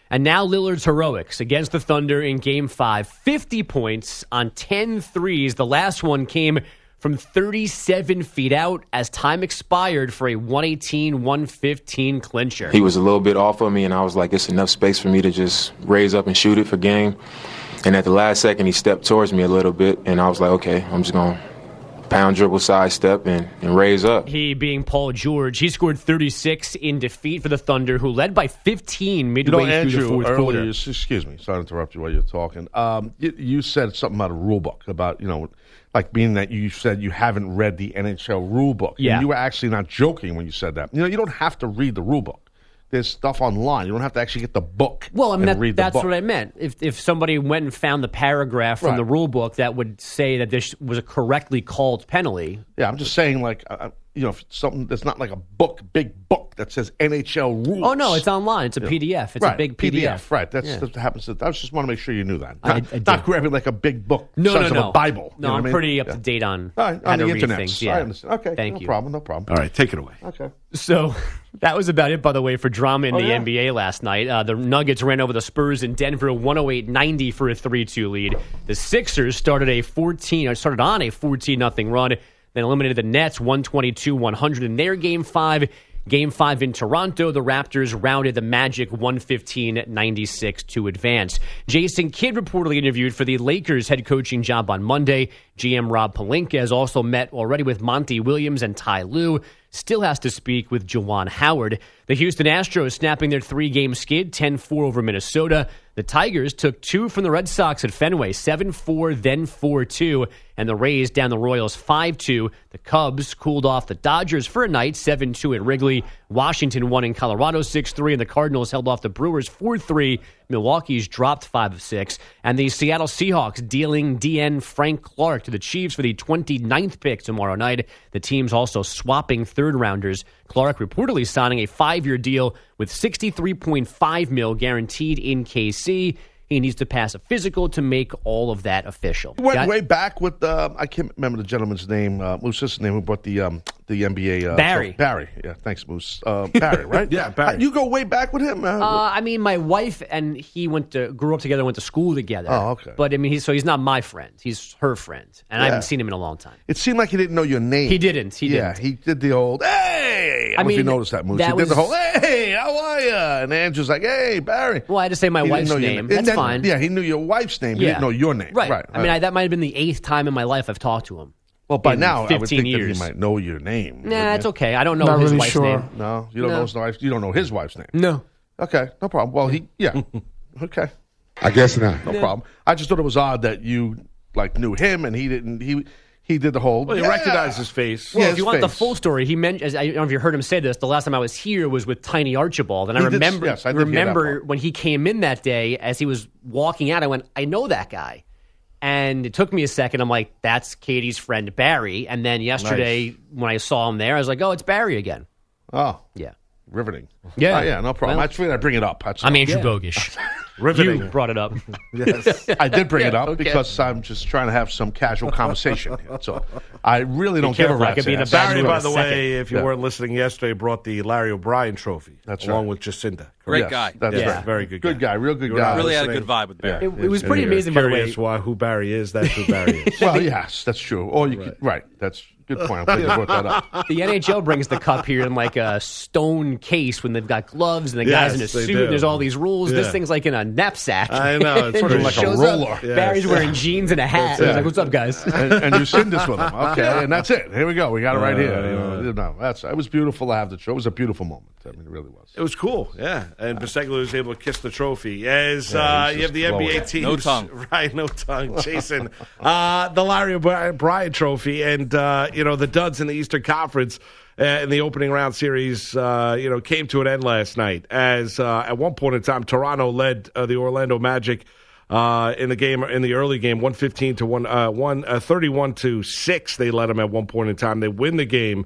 [SPEAKER 13] And now Lillard's heroics against the Thunder in Game five. fifty points on ten threes. The last one came from thirty-seven feet out as time expired for a one eighteen one fifteen clincher.
[SPEAKER 7] He was a little bit off of me, and I was like, it's enough space for me to just raise up and shoot it for game. And at the last second, he stepped towards me a little bit, and I was like, okay, I'm just going to pound, dribble, sidestep, and, and raise up.
[SPEAKER 13] He being Paul George, he scored thirty-six in defeat for the Thunder, who led by fifteen midway
[SPEAKER 6] you know, Andrew,
[SPEAKER 13] through the fourth
[SPEAKER 6] earlier,
[SPEAKER 13] quarter.
[SPEAKER 6] you- excuse me, sorry to interrupt you while you're talking. Um, you, you said something about a rule book, about, you know, like being that you said you haven't read the N H L rule book.
[SPEAKER 13] Yeah.
[SPEAKER 6] And you were actually not joking when you said that. You know, you don't have to read the rule book. There's stuff online. You don't have to actually get the book
[SPEAKER 13] Well, I mean,
[SPEAKER 6] and
[SPEAKER 13] that,
[SPEAKER 6] read the
[SPEAKER 13] that's
[SPEAKER 6] book.
[SPEAKER 13] what I meant. If if somebody went and found the paragraph from
[SPEAKER 6] Right.
[SPEAKER 13] the rule book that would say that this was a correctly called penalty.
[SPEAKER 6] Yeah, I'm just saying, like, uh, you know, if it's something that's not like a book, big book that says N H L rules.
[SPEAKER 13] Oh, no, it's online. It's a
[SPEAKER 6] Yeah.
[SPEAKER 13] P D F. It's
[SPEAKER 6] right,
[SPEAKER 13] a big P D F.
[SPEAKER 6] Right, that's
[SPEAKER 13] Yeah.
[SPEAKER 6] that happens. To, I just want to make sure you knew that.
[SPEAKER 13] I-
[SPEAKER 6] Not,
[SPEAKER 13] I do.
[SPEAKER 6] not grabbing like a big book,
[SPEAKER 13] No,
[SPEAKER 6] size
[SPEAKER 13] no,
[SPEAKER 6] of
[SPEAKER 13] no.
[SPEAKER 6] a Bible.
[SPEAKER 13] No,
[SPEAKER 6] you know
[SPEAKER 13] I'm
[SPEAKER 6] what I mean?
[SPEAKER 13] pretty up
[SPEAKER 6] Yeah.
[SPEAKER 13] to date on
[SPEAKER 6] All right,
[SPEAKER 13] how
[SPEAKER 6] on
[SPEAKER 13] to
[SPEAKER 6] the
[SPEAKER 13] read
[SPEAKER 6] internet.
[SPEAKER 13] things.
[SPEAKER 6] I
[SPEAKER 13] Yeah.
[SPEAKER 6] understand. Okay,
[SPEAKER 13] Thank
[SPEAKER 6] no
[SPEAKER 13] you.
[SPEAKER 6] problem, no problem.
[SPEAKER 5] All right, take it away.
[SPEAKER 6] Okay.
[SPEAKER 13] So that was about it, by the way, for drama in
[SPEAKER 6] Oh,
[SPEAKER 13] the
[SPEAKER 6] yeah.
[SPEAKER 13] N B A last night. Uh, the Nuggets ran over the Spurs in Denver, one oh eight ninety for a three two lead. The Sixers started a fourteen, or started on a fourteen nothing run, then eliminated the Nets one twenty-two one hundred in their Game five. Game five in Toronto, the Raptors routed the Magic one fifteen ninety-six to advance. Jason Kidd reportedly interviewed for the Lakers head coaching job on Monday. G M Rob Pelinka has also met already with Monty Williams and Ty Lue. Still has to speak with Juwan Howard. The Houston Astros snapping their three-game skid, ten four over Minnesota. The Tigers took two from the Red Sox at Fenway, seven four, then four two. And the Rays down the Royals five two. The Cubs cooled off the Dodgers for a night, seven two at Wrigley. Washington won in Colorado six three, and the Cardinals held off the Brewers four three. Milwaukee's dropped five of six. And the Seattle Seahawks dealing D N Frank Clark to the Chiefs for the twenty-ninth pick tomorrow night. The team's also swapping third-rounders. Clark reportedly signing a five-year deal with sixty-three point five mil guaranteed in K C. He needs to pass a physical to make all of that official.
[SPEAKER 6] Went
[SPEAKER 13] Got-
[SPEAKER 6] way back with uh, I can't remember the gentleman's name. Uh, Moose, his name who brought the um, the N B A. Uh,
[SPEAKER 13] Barry.
[SPEAKER 6] so- Barry. Yeah, thanks, Moose. Uh, Barry, right?
[SPEAKER 5] Yeah, Barry.
[SPEAKER 6] Uh, you go way back with him. Uh,
[SPEAKER 13] Uh, I mean, my wife and he went to grew up together, went to school together.
[SPEAKER 6] Oh, okay.
[SPEAKER 13] But I mean, he's so he's not my friend. He's her friend, and I
[SPEAKER 6] Yeah.
[SPEAKER 13] haven't seen him in a long time.
[SPEAKER 6] it seemed like he didn't know your name.
[SPEAKER 13] He didn't. He
[SPEAKER 6] yeah,
[SPEAKER 13] didn't.
[SPEAKER 6] he did the old hey. I,
[SPEAKER 13] I
[SPEAKER 6] don't know if you
[SPEAKER 13] mean,
[SPEAKER 6] noticed that, Moose.
[SPEAKER 13] that
[SPEAKER 6] he did the
[SPEAKER 13] was-
[SPEAKER 6] whole hey, how are you? And Andrew's like, hey, Barry.
[SPEAKER 13] Well, I had to say my
[SPEAKER 6] He didn't
[SPEAKER 13] wife's
[SPEAKER 6] know your
[SPEAKER 13] name.
[SPEAKER 6] And
[SPEAKER 13] That's
[SPEAKER 6] then-
[SPEAKER 13] fine.
[SPEAKER 6] Yeah, he knew your wife's name. He didn't know your name.
[SPEAKER 13] Right.
[SPEAKER 6] Right.
[SPEAKER 13] I mean, I, that might have been the eighth time in my life I've talked to him.
[SPEAKER 6] well, by
[SPEAKER 13] in
[SPEAKER 6] now, I would
[SPEAKER 13] fifteen
[SPEAKER 6] think
[SPEAKER 13] years.
[SPEAKER 6] that he might know your name.
[SPEAKER 13] Nah,
[SPEAKER 6] wouldn't
[SPEAKER 13] it's
[SPEAKER 6] you?
[SPEAKER 13] okay. I don't know
[SPEAKER 10] Not
[SPEAKER 13] his
[SPEAKER 10] really
[SPEAKER 13] wife's
[SPEAKER 10] sure.
[SPEAKER 13] name.
[SPEAKER 6] No, you don't
[SPEAKER 13] No.
[SPEAKER 6] know his wife. You don't know his wife's name.
[SPEAKER 13] No.
[SPEAKER 6] Okay, no problem. Well, he yeah. Okay.
[SPEAKER 9] I guess not.
[SPEAKER 6] No problem. I just thought it was odd that you like knew him and he didn't. He he did the whole.
[SPEAKER 5] Well, you
[SPEAKER 6] yeah.
[SPEAKER 5] recognize his face.
[SPEAKER 13] Well,
[SPEAKER 6] Yeah,
[SPEAKER 13] if you
[SPEAKER 6] his
[SPEAKER 13] want the
[SPEAKER 6] face.
[SPEAKER 13] full story, he mentioned. I don't know if you heard him say this. The last time I was here was with Tiny Archibald, and I
[SPEAKER 6] He did-
[SPEAKER 13] remember.
[SPEAKER 6] yes, I did hear that
[SPEAKER 13] remember
[SPEAKER 6] part.
[SPEAKER 13] when he came in that day as he was walking out. I went, I know that guy, and it took me a second. I'm like, that's Katie's friend Barry. And then yesterday when I saw him there, I was like, oh, it's Barry again.
[SPEAKER 6] Oh,
[SPEAKER 13] Yeah,
[SPEAKER 6] riveting.
[SPEAKER 13] Yeah.
[SPEAKER 6] Oh, yeah, no problem.
[SPEAKER 13] Well-
[SPEAKER 6] I figured I'd bring it up. That's
[SPEAKER 13] I'm
[SPEAKER 6] all.
[SPEAKER 13] Andrew
[SPEAKER 5] Yeah.
[SPEAKER 13] Bogish.
[SPEAKER 5] Riveting.
[SPEAKER 13] You brought it up.
[SPEAKER 5] Yes.
[SPEAKER 6] I did bring it up
[SPEAKER 13] Okay.
[SPEAKER 6] because I'm just trying to have some casual conversation here. So I really don't give a
[SPEAKER 13] careful, I
[SPEAKER 6] rat's
[SPEAKER 13] could be in a
[SPEAKER 6] ass.
[SPEAKER 13] bad
[SPEAKER 5] Barry,
[SPEAKER 13] mood in
[SPEAKER 5] by
[SPEAKER 13] a
[SPEAKER 5] the
[SPEAKER 13] second.
[SPEAKER 5] way, if you
[SPEAKER 6] Yeah.
[SPEAKER 5] weren't listening yesterday, brought the Larry O'Brien Trophy
[SPEAKER 6] That's
[SPEAKER 5] along
[SPEAKER 6] right.
[SPEAKER 5] with Jacinda.
[SPEAKER 14] Great
[SPEAKER 6] Yes,
[SPEAKER 14] guy.
[SPEAKER 6] That's
[SPEAKER 13] Yeah.
[SPEAKER 6] right.
[SPEAKER 5] Very good
[SPEAKER 6] Good
[SPEAKER 5] guy.
[SPEAKER 6] guy. Real good
[SPEAKER 5] You were
[SPEAKER 6] guy.
[SPEAKER 5] not
[SPEAKER 14] Really had a
[SPEAKER 5] listening.
[SPEAKER 14] good vibe with Barry.
[SPEAKER 13] It, it was pretty
[SPEAKER 5] If you're
[SPEAKER 13] amazing, by the way.
[SPEAKER 5] Curious why who Barry is? That's who Barry is.
[SPEAKER 6] Well, yes, that's true. Or you could, right. That's a good point. I'm glad you brought that up.
[SPEAKER 13] The N H L brings the cup here in like a stone case when they've got gloves and the
[SPEAKER 5] Yes,
[SPEAKER 13] guy's in a
[SPEAKER 5] they
[SPEAKER 13] suit.
[SPEAKER 5] do.
[SPEAKER 13] There's all these rules. This
[SPEAKER 5] Yeah.
[SPEAKER 13] thing's like in a knapsack.
[SPEAKER 5] I know, it's
[SPEAKER 13] And
[SPEAKER 5] sort of
[SPEAKER 13] he
[SPEAKER 5] like a
[SPEAKER 13] shows up,
[SPEAKER 6] roller.
[SPEAKER 5] Yes.
[SPEAKER 13] Barry's wearing jeans and a hat. He's
[SPEAKER 6] it.
[SPEAKER 13] like, "What's up, guys?"
[SPEAKER 6] and, and you send this with him. Okay, and that's it. Here we go. We got it right here. You know,
[SPEAKER 5] Uh,
[SPEAKER 6] you know, that's it was beautiful to have the show. It was a beautiful moment. I mean, it really was.
[SPEAKER 5] It was cool, yeah. And Biseglia was able to kiss the trophy. As
[SPEAKER 6] Yeah,
[SPEAKER 5] uh,
[SPEAKER 6] he's
[SPEAKER 5] you have
[SPEAKER 6] just
[SPEAKER 5] the N B A
[SPEAKER 6] glowing.
[SPEAKER 5] teams.
[SPEAKER 14] No tongue.
[SPEAKER 5] Right, no tongue. Jason, uh, the Larry O'Brien Trophy and, uh, you know, the duds in the Eastern Conference uh, in the opening round series, uh, you know, came to an end last night. As uh, at one point in time, Toronto led uh, the Orlando Magic uh, in the game, in the early game, one fifteen to one, uh, one uh, thirty-one to six. They led them at one point in time. They win the game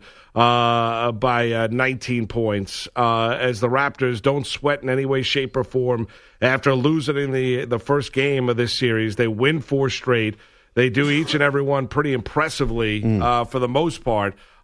[SPEAKER 5] uh, by uh, nineteen points. Uh, as the Raptors don't sweat in any way, shape, or form after losing in the the first game of this series. They win four straight. They do each and every one pretty impressively uh, for the most part. Uh,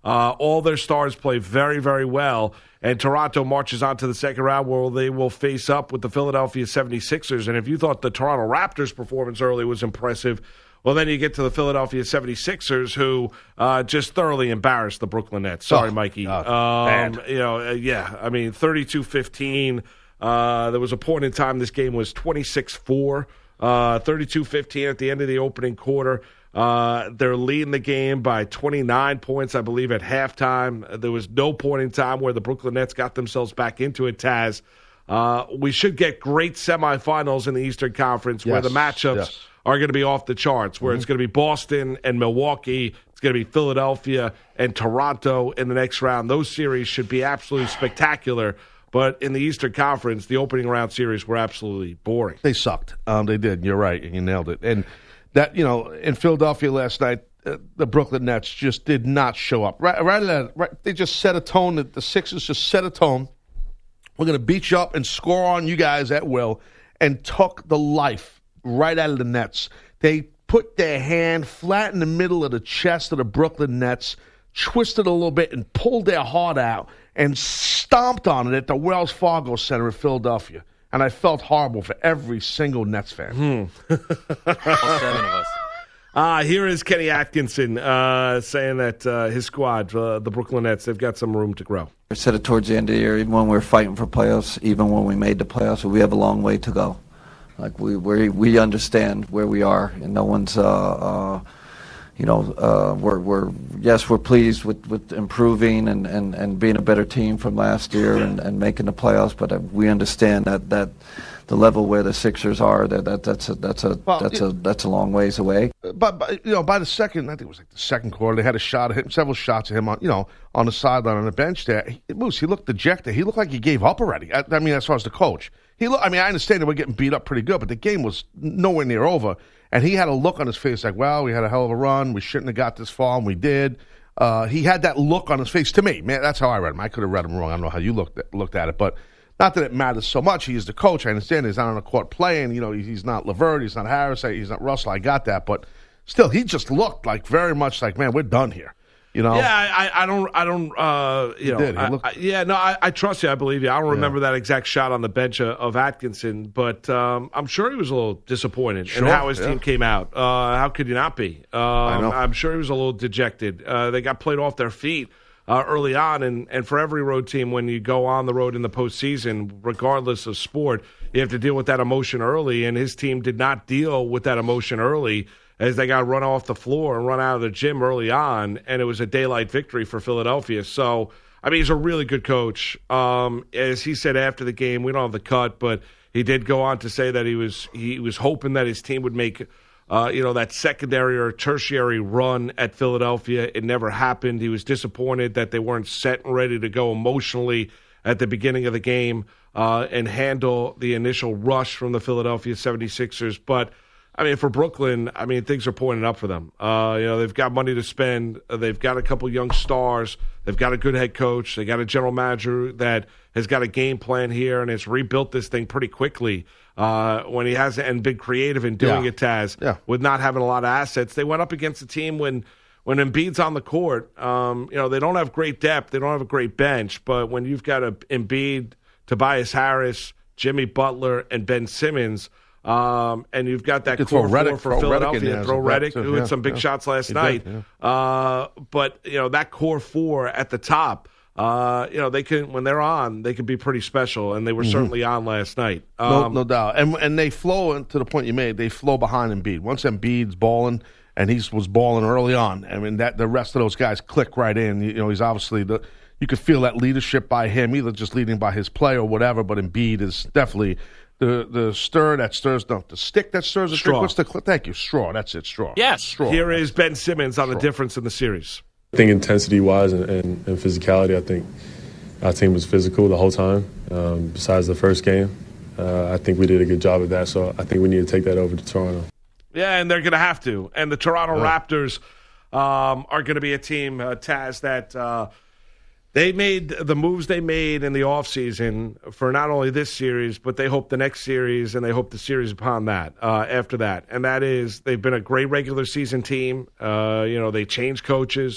[SPEAKER 5] Uh, all their stars play very, very well. And Toronto marches on to the second round where they will face up with the Philadelphia seventy-sixers. And if you thought the Toronto Raptors' performance early was impressive, well, then you get to the Philadelphia seventy-sixers who uh, just thoroughly embarrassed the Brooklyn Nets. Sorry,
[SPEAKER 6] oh,
[SPEAKER 5] Mikey.
[SPEAKER 6] God,
[SPEAKER 5] um,
[SPEAKER 6] bad.
[SPEAKER 5] You know, uh, yeah, I mean, thirty-two fifteen. Uh, there was a point in time this game was twenty-six four, uh, thirty-two fifteen at the end of the opening quarter. Uh, they're leading the game by twenty-nine points, I believe, at halftime. There was no point in time where the Brooklyn Nets got themselves back into it, Taz. Uh, we should get great semifinals in the Eastern Conference
[SPEAKER 6] Yes,
[SPEAKER 5] where the matchups
[SPEAKER 6] yes.
[SPEAKER 5] are going to be off the charts, where
[SPEAKER 6] Mm-hmm.
[SPEAKER 5] it's going to be Boston and Milwaukee. It's going to be Philadelphia and Toronto in the next round. Those series should be absolutely spectacular. But in the Eastern Conference, the opening round series were absolutely boring.
[SPEAKER 6] They sucked. Um, they did. You're right. And you nailed it. And that, you know, in Philadelphia last night, uh, the Brooklyn Nets just did not show up. Right, right, at, right, they just set a tone. That the Sixers just set a tone. We're going to beat you up and score on you guys at will, and took the life right out of the Nets. They put their hand flat in the middle of the chest of the Brooklyn Nets, twisted a little bit, and pulled their heart out and stomped on it at the Wells Fargo Center in Philadelphia. And I felt horrible for every single Nets fan.
[SPEAKER 5] Hmm.
[SPEAKER 14] All seven of us.
[SPEAKER 5] Uh, here is Kenny Atkinson uh, saying that uh, his squad, uh, the Brooklyn Nets, they've got some room to grow.
[SPEAKER 15] I said it towards the end of the year, even when we were fighting for playoffs, even when we made the playoffs, we have a long way to go. Like we we we understand where we are, and no one's, uh, uh, you know, uh, we're we're yes, we're pleased with, with improving and, and, and being a better team from last year and, and making the playoffs, but uh, we understand that, that the level where the Sixers are, that, that that's a that's a
[SPEAKER 6] Well,
[SPEAKER 15] that's
[SPEAKER 6] it-
[SPEAKER 15] a that's a long ways away.
[SPEAKER 6] But, but you know, by the second, I think it was like the second quarter, they had a shot at him, several shots at him on, you know, on the sideline on the bench there. He, Moose, he looked dejected. He looked like he gave up already. I, I mean, as far as the coach, he look. I mean, I understand they were getting beat up pretty good, but the game was nowhere near over. And he had a look on his face like, well, we had a hell of a run. We shouldn't have got this far, and we did. Uh, he had that look on his face to me. Man, that's how I read him. I could have read him wrong. I don't know how you looked at, looked at it, but not that it matters so much. He is the coach. I understand he's not on the court playing. You know, he's not LeVert. He's not Harris. He's not Russell. I got that, but still, he just looked like very much like, man, we're done here. You know?
[SPEAKER 5] Yeah, I, I don't, I don't, uh, you
[SPEAKER 6] He
[SPEAKER 5] know,
[SPEAKER 6] did. He
[SPEAKER 5] I-
[SPEAKER 6] looked-
[SPEAKER 5] I- yeah, no, I, I trust you. I believe you. I don't remember that exact shot on the bench of, of Atkinson, but um, I'm sure he was a little disappointed
[SPEAKER 6] Sure,
[SPEAKER 5] in how his
[SPEAKER 6] yeah.
[SPEAKER 5] team came out. Uh, how could you not be? Um,
[SPEAKER 6] know.
[SPEAKER 5] I'm sure he was a little dejected. Uh, they got played off their feet uh, early on, and, and for every road team, when you go on the road in the postseason, regardless of sport, you have to deal with that emotion early, and his team did not deal with that emotion early, as they got run off the floor and run out of the gym early on, and it was a daylight victory for Philadelphia. So, I mean, he's a really good coach. Um, as he said after the game, we don't have the cut, but he did go on to say that he was he was hoping that his team would make, uh, you know, that secondary or tertiary run at Philadelphia. It never happened. He was disappointed that they weren't set and ready to go emotionally at the beginning of the game uh, and handle the initial rush from the Philadelphia seventy-sixers. But I mean, for Brooklyn, I mean, things are pointing up for them. Uh, you know, they've got money to spend. Uh, they've got a couple young stars. They've got a good head coach. They got a general manager that has got a game plan here and has rebuilt this thing pretty quickly. Uh, when he has and been creative in doing
[SPEAKER 6] Yeah.
[SPEAKER 5] it, Taz,
[SPEAKER 6] Yeah.
[SPEAKER 5] with not having a lot of assets. They went up against a team when when Embiid's on the court. Um, you know, they don't have great depth. They don't have a great bench. But when you've got a Embiid, Tobias Harris, Jimmy Butler, and Ben Simmons. Um, and you've got that
[SPEAKER 6] could throw
[SPEAKER 5] core
[SPEAKER 6] Reddick-
[SPEAKER 5] four for
[SPEAKER 6] throw Reddick in
[SPEAKER 5] Philadelphia.
[SPEAKER 6] there as
[SPEAKER 5] Throw
[SPEAKER 6] a vet,
[SPEAKER 5] Reddick,
[SPEAKER 6] too.
[SPEAKER 5] who
[SPEAKER 6] Yeah,
[SPEAKER 5] had some big
[SPEAKER 6] yeah.
[SPEAKER 5] shots last
[SPEAKER 6] He did,
[SPEAKER 5] night.
[SPEAKER 6] yeah.
[SPEAKER 5] Uh, but you know that core four at the top. Uh, you know they can when they're on, they can be pretty special, and they were
[SPEAKER 6] Mhm.
[SPEAKER 5] certainly on last night.
[SPEAKER 6] No,
[SPEAKER 5] Um,
[SPEAKER 6] no doubt. And and they flow, and to the point you made, they flow behind Embiid. Once Embiid's balling, and he was balling early on, I mean, that the rest of those guys click right in. You, you know, he's obviously, the you could feel that leadership by him, either just leading by his play or whatever, but Embiid is definitely the the stir that stirs, no, the stick that stirs the
[SPEAKER 5] Straw.
[SPEAKER 6] drink. What's the, cl- thank you, straw, that's it, straw.
[SPEAKER 5] Yes.
[SPEAKER 6] Straw.
[SPEAKER 5] Here is Ben Simmons on the difference in the series.
[SPEAKER 18] I think intensity-wise and, and, and physicality, I think our team was physical the whole time. Um, besides the first game, uh, I think we did a good job of that. So I think we need to take that over to Toronto.
[SPEAKER 5] Yeah, and they're going to have to. And the Toronto Raptors um, are going to be a team, uh, Taz, that uh, they made the moves they made in the offseason for not only this series, but they hope the next series and they hope the series upon that, uh, after that. And that is they've been a great regular season team. Uh, you know, they changed coaches.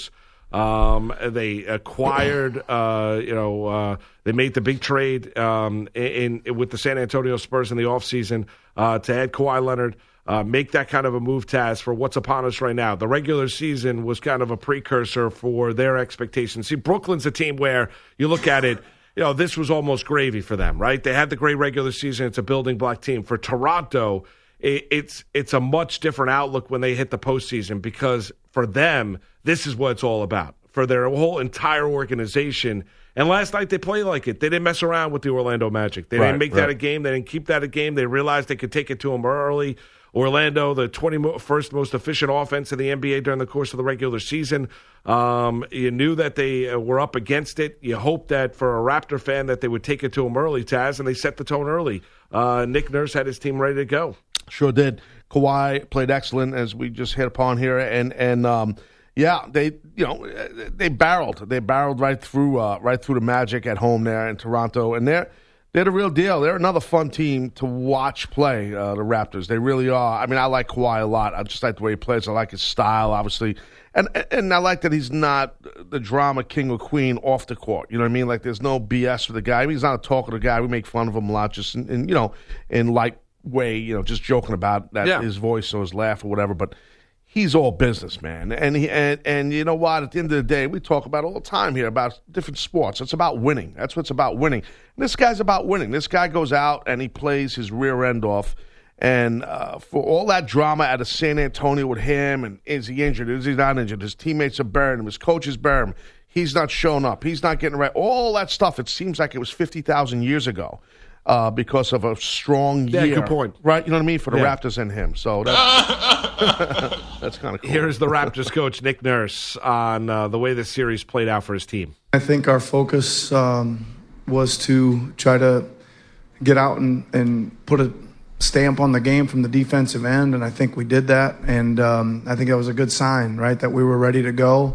[SPEAKER 5] Um, they acquired, uh, you know, uh, they made the big trade um, in, in with the San Antonio Spurs in the offseason uh, to add Kawhi Leonard. Uh, make that kind of a move, Taz, for what's upon us right now. The regular season was kind of a precursor for their expectations. See, Brooklyn's a team where you look at it, you know, this was almost gravy for them, right? They had the great regular season. It's a building block team. For Toronto, it, it's it's a much different outlook when they hit the postseason because for them, this is what it's all about. For their whole entire organization. And last night they played like it. They didn't mess around with the Orlando Magic. They
[SPEAKER 6] Right,
[SPEAKER 5] didn't make
[SPEAKER 6] right.
[SPEAKER 5] that a game. They didn't keep that a game. They realized they could take it to them early. Orlando, the twenty-first most efficient offense in the N B A during the course of the regular season. Um, you knew that they uh, were up against it. You hoped that for a Raptor fan that they would take it to them early, Taz, and they set the tone early. Uh, Nick Nurse had his team ready to go.
[SPEAKER 6] Sure did. Kawhi played excellent, as we just hit upon here, and and um, yeah, they you know they barreled. They barreled right through uh, right through the Magic at home there in Toronto, and they're they're the real deal. They're another fun team to watch play. Uh, the Raptors, they really are. I mean, I like Kawhi a lot. I just like the way he plays. I like his style, obviously, and and I like that he's not the drama king or queen off the court. You know what I mean? Like, there's no B S with the guy. I mean, he's not a talkative guy. We make fun of him a lot, just in, in you know in light way, you know, just joking about that
[SPEAKER 5] Yeah.
[SPEAKER 6] his voice or his laugh or whatever, but he's all business, man. And he and and you know what? At the end of the day, we talk about all the time here about different sports. It's about winning. That's what's about winning. And this guy's about winning. This guy goes out and he plays his rear end off. And uh, for all that drama out of San Antonio with him, and is he injured? Is he not injured? His teammates are burying him. His coaches bury him. He's not showing up. He's not getting right. All that stuff. It seems like it was fifty thousand years ago. Uh, because of a strong
[SPEAKER 5] Yeah,
[SPEAKER 6] year.
[SPEAKER 5] good point.
[SPEAKER 6] Right? You know what I mean? For the
[SPEAKER 5] Yeah.
[SPEAKER 6] Raptors and him. So that's, that's kind of cool.
[SPEAKER 5] Here's the Raptors coach, Nick Nurse, on uh, the way this series played out for his team.
[SPEAKER 19] I think our focus um, was to try to get out and, and put a stamp on the game from the defensive end, and I think we did that. And um, I think that was a good sign, right, that we were ready to go.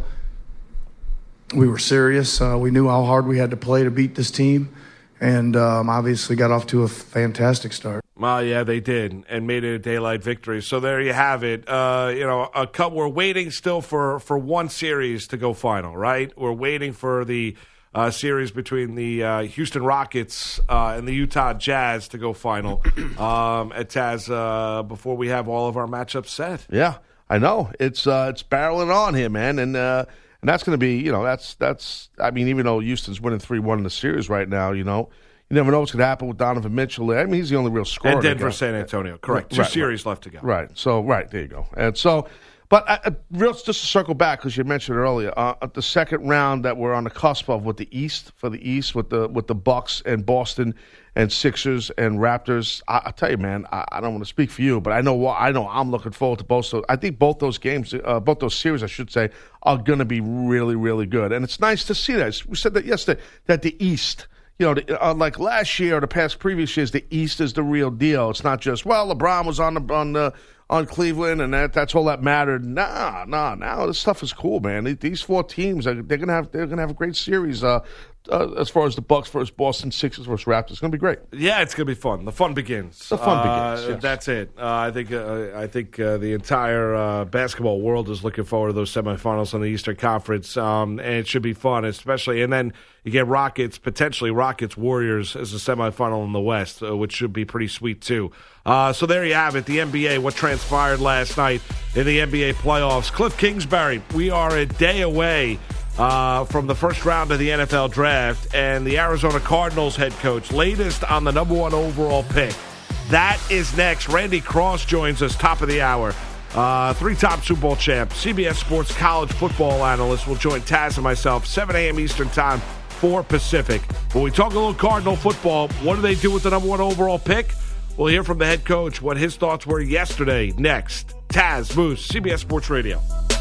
[SPEAKER 19] We were serious. Uh, we knew how hard we had to play to beat this team, and um, obviously got off to a fantastic start.
[SPEAKER 5] Well, yeah, they did, and made it a daylight victory. So there you have it. Uh, you know, a cut. We're waiting still for, for one series to go final, right? We're waiting for the uh, series between the uh, Houston Rockets uh, and the Utah Jazz to go final. um, at Taz, uh, before we have all of our matchups set.
[SPEAKER 6] Yeah, I know. It's uh, it's barreling on here, man, and uh, and that's going to be, you know, that's that's. I mean, even though Houston's winning three one in the series right now, you know, you never know what's going to happen with Donovan Mitchell. I mean, he's the only real scorer.
[SPEAKER 5] And
[SPEAKER 6] they
[SPEAKER 5] Denver,
[SPEAKER 6] got.
[SPEAKER 5] San Antonio, correct. Two
[SPEAKER 6] Right,
[SPEAKER 5] series
[SPEAKER 6] right.
[SPEAKER 5] left to go.
[SPEAKER 6] Right. So, right, there you go. And so, but uh, uh, real, just to circle back, because you mentioned earlier, uh, at the second round that we're on the cusp of with the East, for the East, with the with the Bucks and Boston and Sixers and Raptors, I, I tell you, man, I, I don't want to speak for you, but I know what I know. I'm looking forward to both. So I think both those games, uh, both those series, I should say, are going to be really, really good. And it's nice to see that. We said that yesterday, that the East. You know, the, uh, like last year or the past previous years, the East is the real deal. It's not just, well, LeBron was on the on the on Cleveland and that that's all that mattered. Nah, nah. Now this stuff is cool, man. These four teams, they're gonna have they're gonna have a great series. Uh, uh, as far as the Bucks versus Boston, Sixers versus Raptors, it's gonna be great.
[SPEAKER 5] Yeah, it's gonna be fun. The fun begins.
[SPEAKER 6] The fun
[SPEAKER 5] Uh,
[SPEAKER 6] begins. Yes.
[SPEAKER 5] That's it. Uh, I think. Uh, I think uh, the entire uh, basketball world is looking forward to those semifinals in the Eastern Conference, um, and it should be fun, especially. And then you get Rockets, potentially Rockets Warriors as a semifinal in the West, uh, which should be pretty sweet too. Uh, so there you have it. The N B A. What transpired last night in the N B A playoffs? Cliff Kingsbury. We are a day away Uh, from the first round of the N F L draft, and the Arizona Cardinals head coach, latest on the number one overall pick. That is next. Randy Cross joins us, top of the hour. Uh, three-time Super Bowl champ, C B S Sports college football analyst will join Taz and myself, seven a.m. Eastern time, four Pacific. When we talk a little Cardinal football, what do they do with the number one overall pick? We'll hear from the head coach what his thoughts were yesterday. Next, Taz Moose, C B S Sports Radio.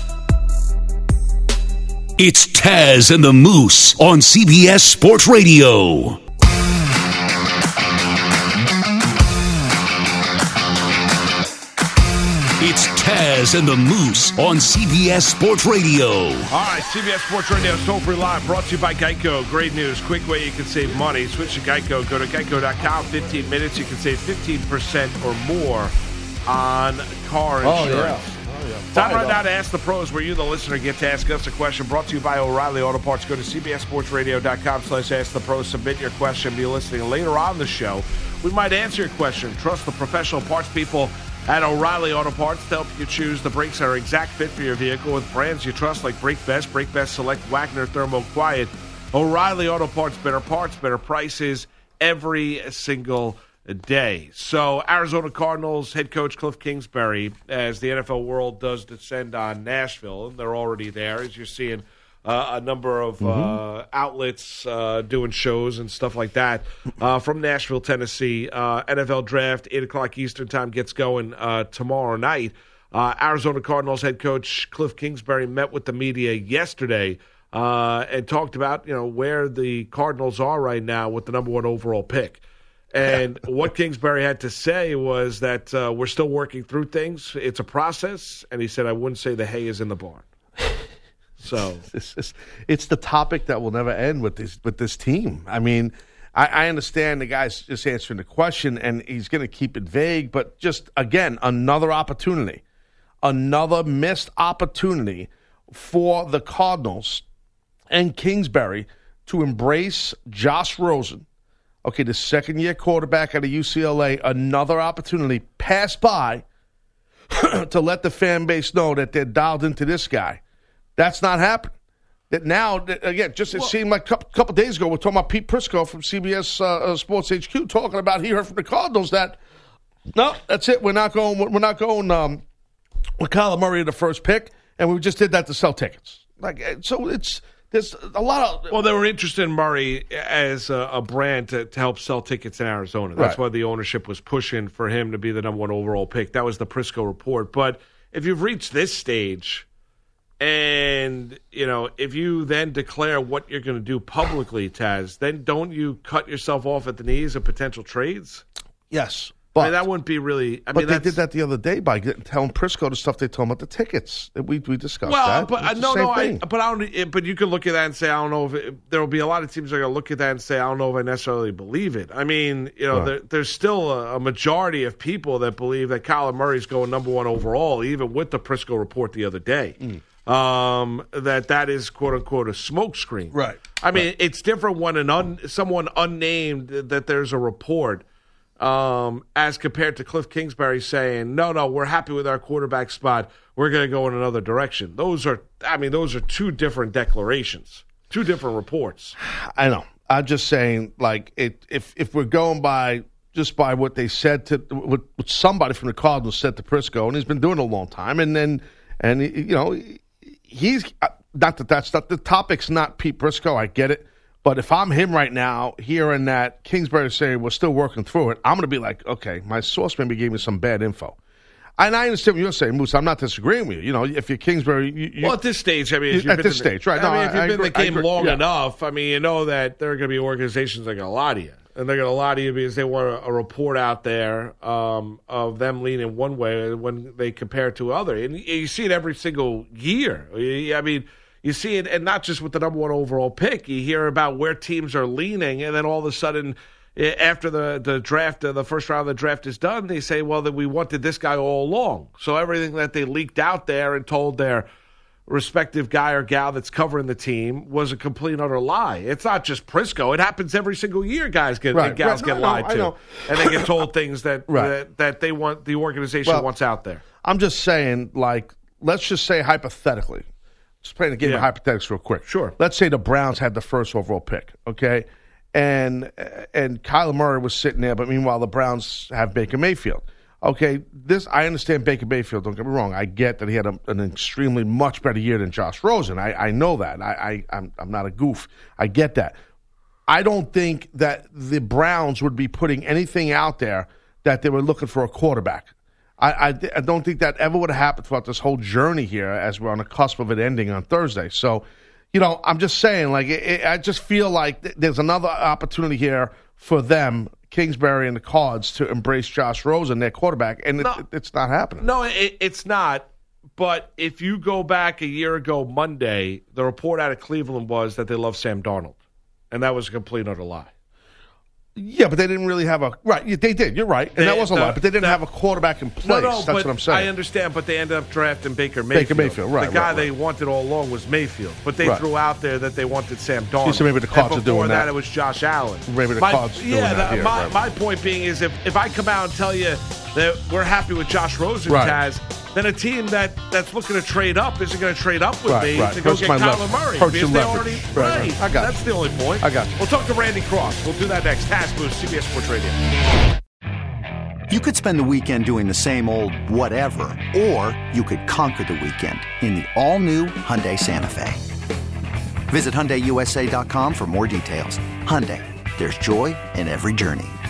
[SPEAKER 3] It's Taz and the Moose on C B S Sports Radio. It's Taz and the Moose on C B S Sports Radio.
[SPEAKER 5] All right, C B S Sports Radio, toll free live, brought to you by Geico. Great news, quick way you can save money. Switch to Geico. Go to geico dot com. fifteen minutes, you can save fifteen percent or more on car
[SPEAKER 6] Oh,
[SPEAKER 5] insurance.
[SPEAKER 6] yeah. Oh,
[SPEAKER 5] Time right now to Ask the Pros, where you, the listener, get to ask us a question. Brought to you by O'Reilly Auto Parts. Go to c b s sports radio dot com slash ask the pros. Submit your question. Be listening later on the show. We might answer your question. Trust the professional parts people at O'Reilly Auto Parts to help you choose the brakes that are exact fit for your vehicle with brands you trust like Brake Best, Brake Best Select, Wagner Thermo Quiet. O'Reilly Auto Parts, better parts, better prices every single day. So Arizona Cardinals head coach Cliff Kingsbury, as the N F L world does descend on Nashville, and they're already there, as you're seeing uh, a number of mm-hmm. uh, outlets uh, doing shows and stuff like that uh, from Nashville, Tennessee. Uh, N F L draft, eight o'clock Eastern time, gets going uh, tomorrow night. Uh, Arizona Cardinals head coach Cliff Kingsbury met with the media yesterday uh, and talked about, you know, where the Cardinals are right now with the number one overall pick. And what Kingsbury had to say was that uh, we're still working through things. It's a process. And he said, I wouldn't say the hay is in the barn. So
[SPEAKER 6] it's, it's, it's the topic that will never end with this with this team. I mean, I, I understand the guy's just answering the question, and he's going to keep it vague. But just, again, another opportunity, another missed opportunity for the Cardinals and Kingsbury to embrace Josh Rosen. Okay, the second-year quarterback out of U C L A, another opportunity passed by to let the fan base know that they're dialed into this guy. That's not happening. That now, again, just it well, seemed like a couple, couple days ago, we're talking about Pete Prisco from C B S uh, Sports H Q talking about he heard from the Cardinals that, no, that's it. We're not going. We're not going um, with Kyler Murray in the first pick, and we just did that to sell tickets. Like, so it's. There's a lot of...
[SPEAKER 5] Well, they were interested in Murray as a, a brand to, to help sell tickets in Arizona. That's right. Why the ownership was pushing for him to be the number one overall pick. That was the Prisco report. But if you've reached this stage and, you know, if you then declare what you're going to do publicly, Taz, then don't you cut yourself off at the knees of potential trades?
[SPEAKER 6] Yes.
[SPEAKER 5] But, I mean, that wouldn't be really. I
[SPEAKER 6] but
[SPEAKER 5] mean,
[SPEAKER 6] they
[SPEAKER 5] that's,
[SPEAKER 6] did that the other day by getting, telling Prisco the stuff they told him about the tickets. We we discussed
[SPEAKER 5] well,
[SPEAKER 6] that.
[SPEAKER 5] But, uh, no, no, I, but I don't. But you can look at that and say, I don't know if it, there will be a lot of teams that are going to look at that and say, I don't know if I necessarily believe it. I mean, you know, right. there, there's still a, a majority of people that believe that Kyler Murray's going number one overall, even with the Prisco report the other day. Mm. Um, that that is quote unquote a smokescreen.
[SPEAKER 6] Right.
[SPEAKER 5] I mean,
[SPEAKER 6] right.
[SPEAKER 5] it's different when an un, someone unnamed that there's a report. Um, as compared to Cliff Kingsbury saying, no, no, we're happy with our quarterback spot. We're going to go in another direction. Those are, I mean, those are two different declarations, two different reports.
[SPEAKER 6] I know. I'm just saying, like, it, if if we're going by just by what they said to what, what somebody from the Cardinals said to Prisco, and he's been doing it a long time, and then and you know he's not that that's not the topic's not Pete Prisco. I get it. But if I'm him right now, hearing that Kingsbury saying we're still working through it, I'm going to be like, okay, my source maybe gave me some bad info. And I understand what you're saying, Moose. I'm not disagreeing with you. You know, if you're Kingsbury, you, you,
[SPEAKER 5] well, at this stage, I mean, if
[SPEAKER 6] you, at this
[SPEAKER 5] the,
[SPEAKER 6] stage, right?
[SPEAKER 5] I
[SPEAKER 6] no,
[SPEAKER 5] mean, if you've
[SPEAKER 6] I,
[SPEAKER 5] been
[SPEAKER 6] I
[SPEAKER 5] in the game long
[SPEAKER 6] yeah.
[SPEAKER 5] enough, I mean, you know that there are going to be organizations that are going to lie to you, and they're going to lie to you because they want a, a report out there um, of them leaning one way when they compare it to other, and you see it every single year. I mean. You see it, and not just with the number one overall pick. You hear about where teams are leaning, and then all of a sudden, after the, the draft, the first round of the draft is done, they say, well, that we wanted this guy all along. So everything that they leaked out there and told their respective guy or gal that's covering the team was a complete and utter lie. It's not just Prisco. It happens every single year. Guys get
[SPEAKER 6] right,
[SPEAKER 5] and gals
[SPEAKER 6] right.
[SPEAKER 5] get
[SPEAKER 6] no,
[SPEAKER 5] lied
[SPEAKER 6] no,
[SPEAKER 5] to, and they get told things that
[SPEAKER 6] right.
[SPEAKER 5] that, that they want the organization well, wants out there.
[SPEAKER 6] I'm just saying, like, let's just say hypothetically. Just playing a game
[SPEAKER 5] yeah.
[SPEAKER 6] of hypothetics real quick.
[SPEAKER 5] Sure.
[SPEAKER 6] Let's say the Browns had the first overall pick, okay? And and Kyler Murray was sitting there, but meanwhile the Browns have Baker Mayfield. Okay, this I understand Baker Mayfield, don't get me wrong. I get that he had a, an extremely much better year than Josh Rosen. I, I know that. I, I, I'm, I'm not a goof. I get that. I don't think that the Browns would be putting anything out there that they were looking for a quarterback. I, I, I don't think that ever would have happened throughout this whole journey here as we're on the cusp of it ending on Thursday. So, you know, I'm just saying, like, it, it, I just feel like th- there's another opportunity here for them, Kingsbury and the Cards, to embrace Josh Rosen, their quarterback, and
[SPEAKER 5] no,
[SPEAKER 6] it, it, it's not happening.
[SPEAKER 5] No, it, it's not. But if you go back a year ago Monday, the report out of Cleveland was that they love Sam Darnold, and that was a complete and utter lie.
[SPEAKER 6] Yeah, but they didn't really have a right. yeah, They did. You're right, and
[SPEAKER 5] They-
[SPEAKER 6] that was a
[SPEAKER 5] the-
[SPEAKER 6] lot. But they didn't
[SPEAKER 5] the-
[SPEAKER 6] have a quarterback in place.
[SPEAKER 5] No, no,
[SPEAKER 6] That's
[SPEAKER 5] but
[SPEAKER 6] what I'm saying.
[SPEAKER 5] I understand, but they ended up drafting Baker Mayfield.
[SPEAKER 6] Baker Mayfield, right,
[SPEAKER 5] The guy
[SPEAKER 6] right, right.
[SPEAKER 5] they wanted all along was Mayfield, but they
[SPEAKER 6] Right.
[SPEAKER 5] threw out there that they wanted Sam Darnold.
[SPEAKER 6] So maybe the Cards
[SPEAKER 5] and
[SPEAKER 6] are doing
[SPEAKER 5] before that.
[SPEAKER 6] that.
[SPEAKER 5] It was Josh Allen.
[SPEAKER 6] Maybe the
[SPEAKER 5] my,
[SPEAKER 6] Cards are doing
[SPEAKER 5] yeah,
[SPEAKER 6] that
[SPEAKER 5] the-
[SPEAKER 6] here,
[SPEAKER 5] my,
[SPEAKER 6] right.
[SPEAKER 5] my point being is if, if I come out and tell you that we're happy with Josh Rosen,
[SPEAKER 6] Right.
[SPEAKER 5] Taz, then a team that, that's looking to trade up isn't going to trade up with
[SPEAKER 6] Right,
[SPEAKER 5] me
[SPEAKER 6] right.
[SPEAKER 5] to go
[SPEAKER 6] Hurts
[SPEAKER 5] get
[SPEAKER 6] my
[SPEAKER 5] Kyler
[SPEAKER 6] leverage.
[SPEAKER 5] Murray.
[SPEAKER 6] Hurts
[SPEAKER 5] because
[SPEAKER 6] your
[SPEAKER 5] they
[SPEAKER 6] leverage.
[SPEAKER 5] already
[SPEAKER 6] Right,
[SPEAKER 5] right.
[SPEAKER 6] right. I got
[SPEAKER 5] That's
[SPEAKER 6] you.
[SPEAKER 5] the only point.
[SPEAKER 6] I got you.
[SPEAKER 5] We'll talk to Randy Cross. We'll do that next. Taz Boost, C B S Sports Radio.
[SPEAKER 20] You could spend the weekend doing the same old whatever, or you could conquer the weekend in the all-new Hyundai Santa Fe. Visit Hyundai U S A dot com for more details. Hyundai, there's joy in every journey.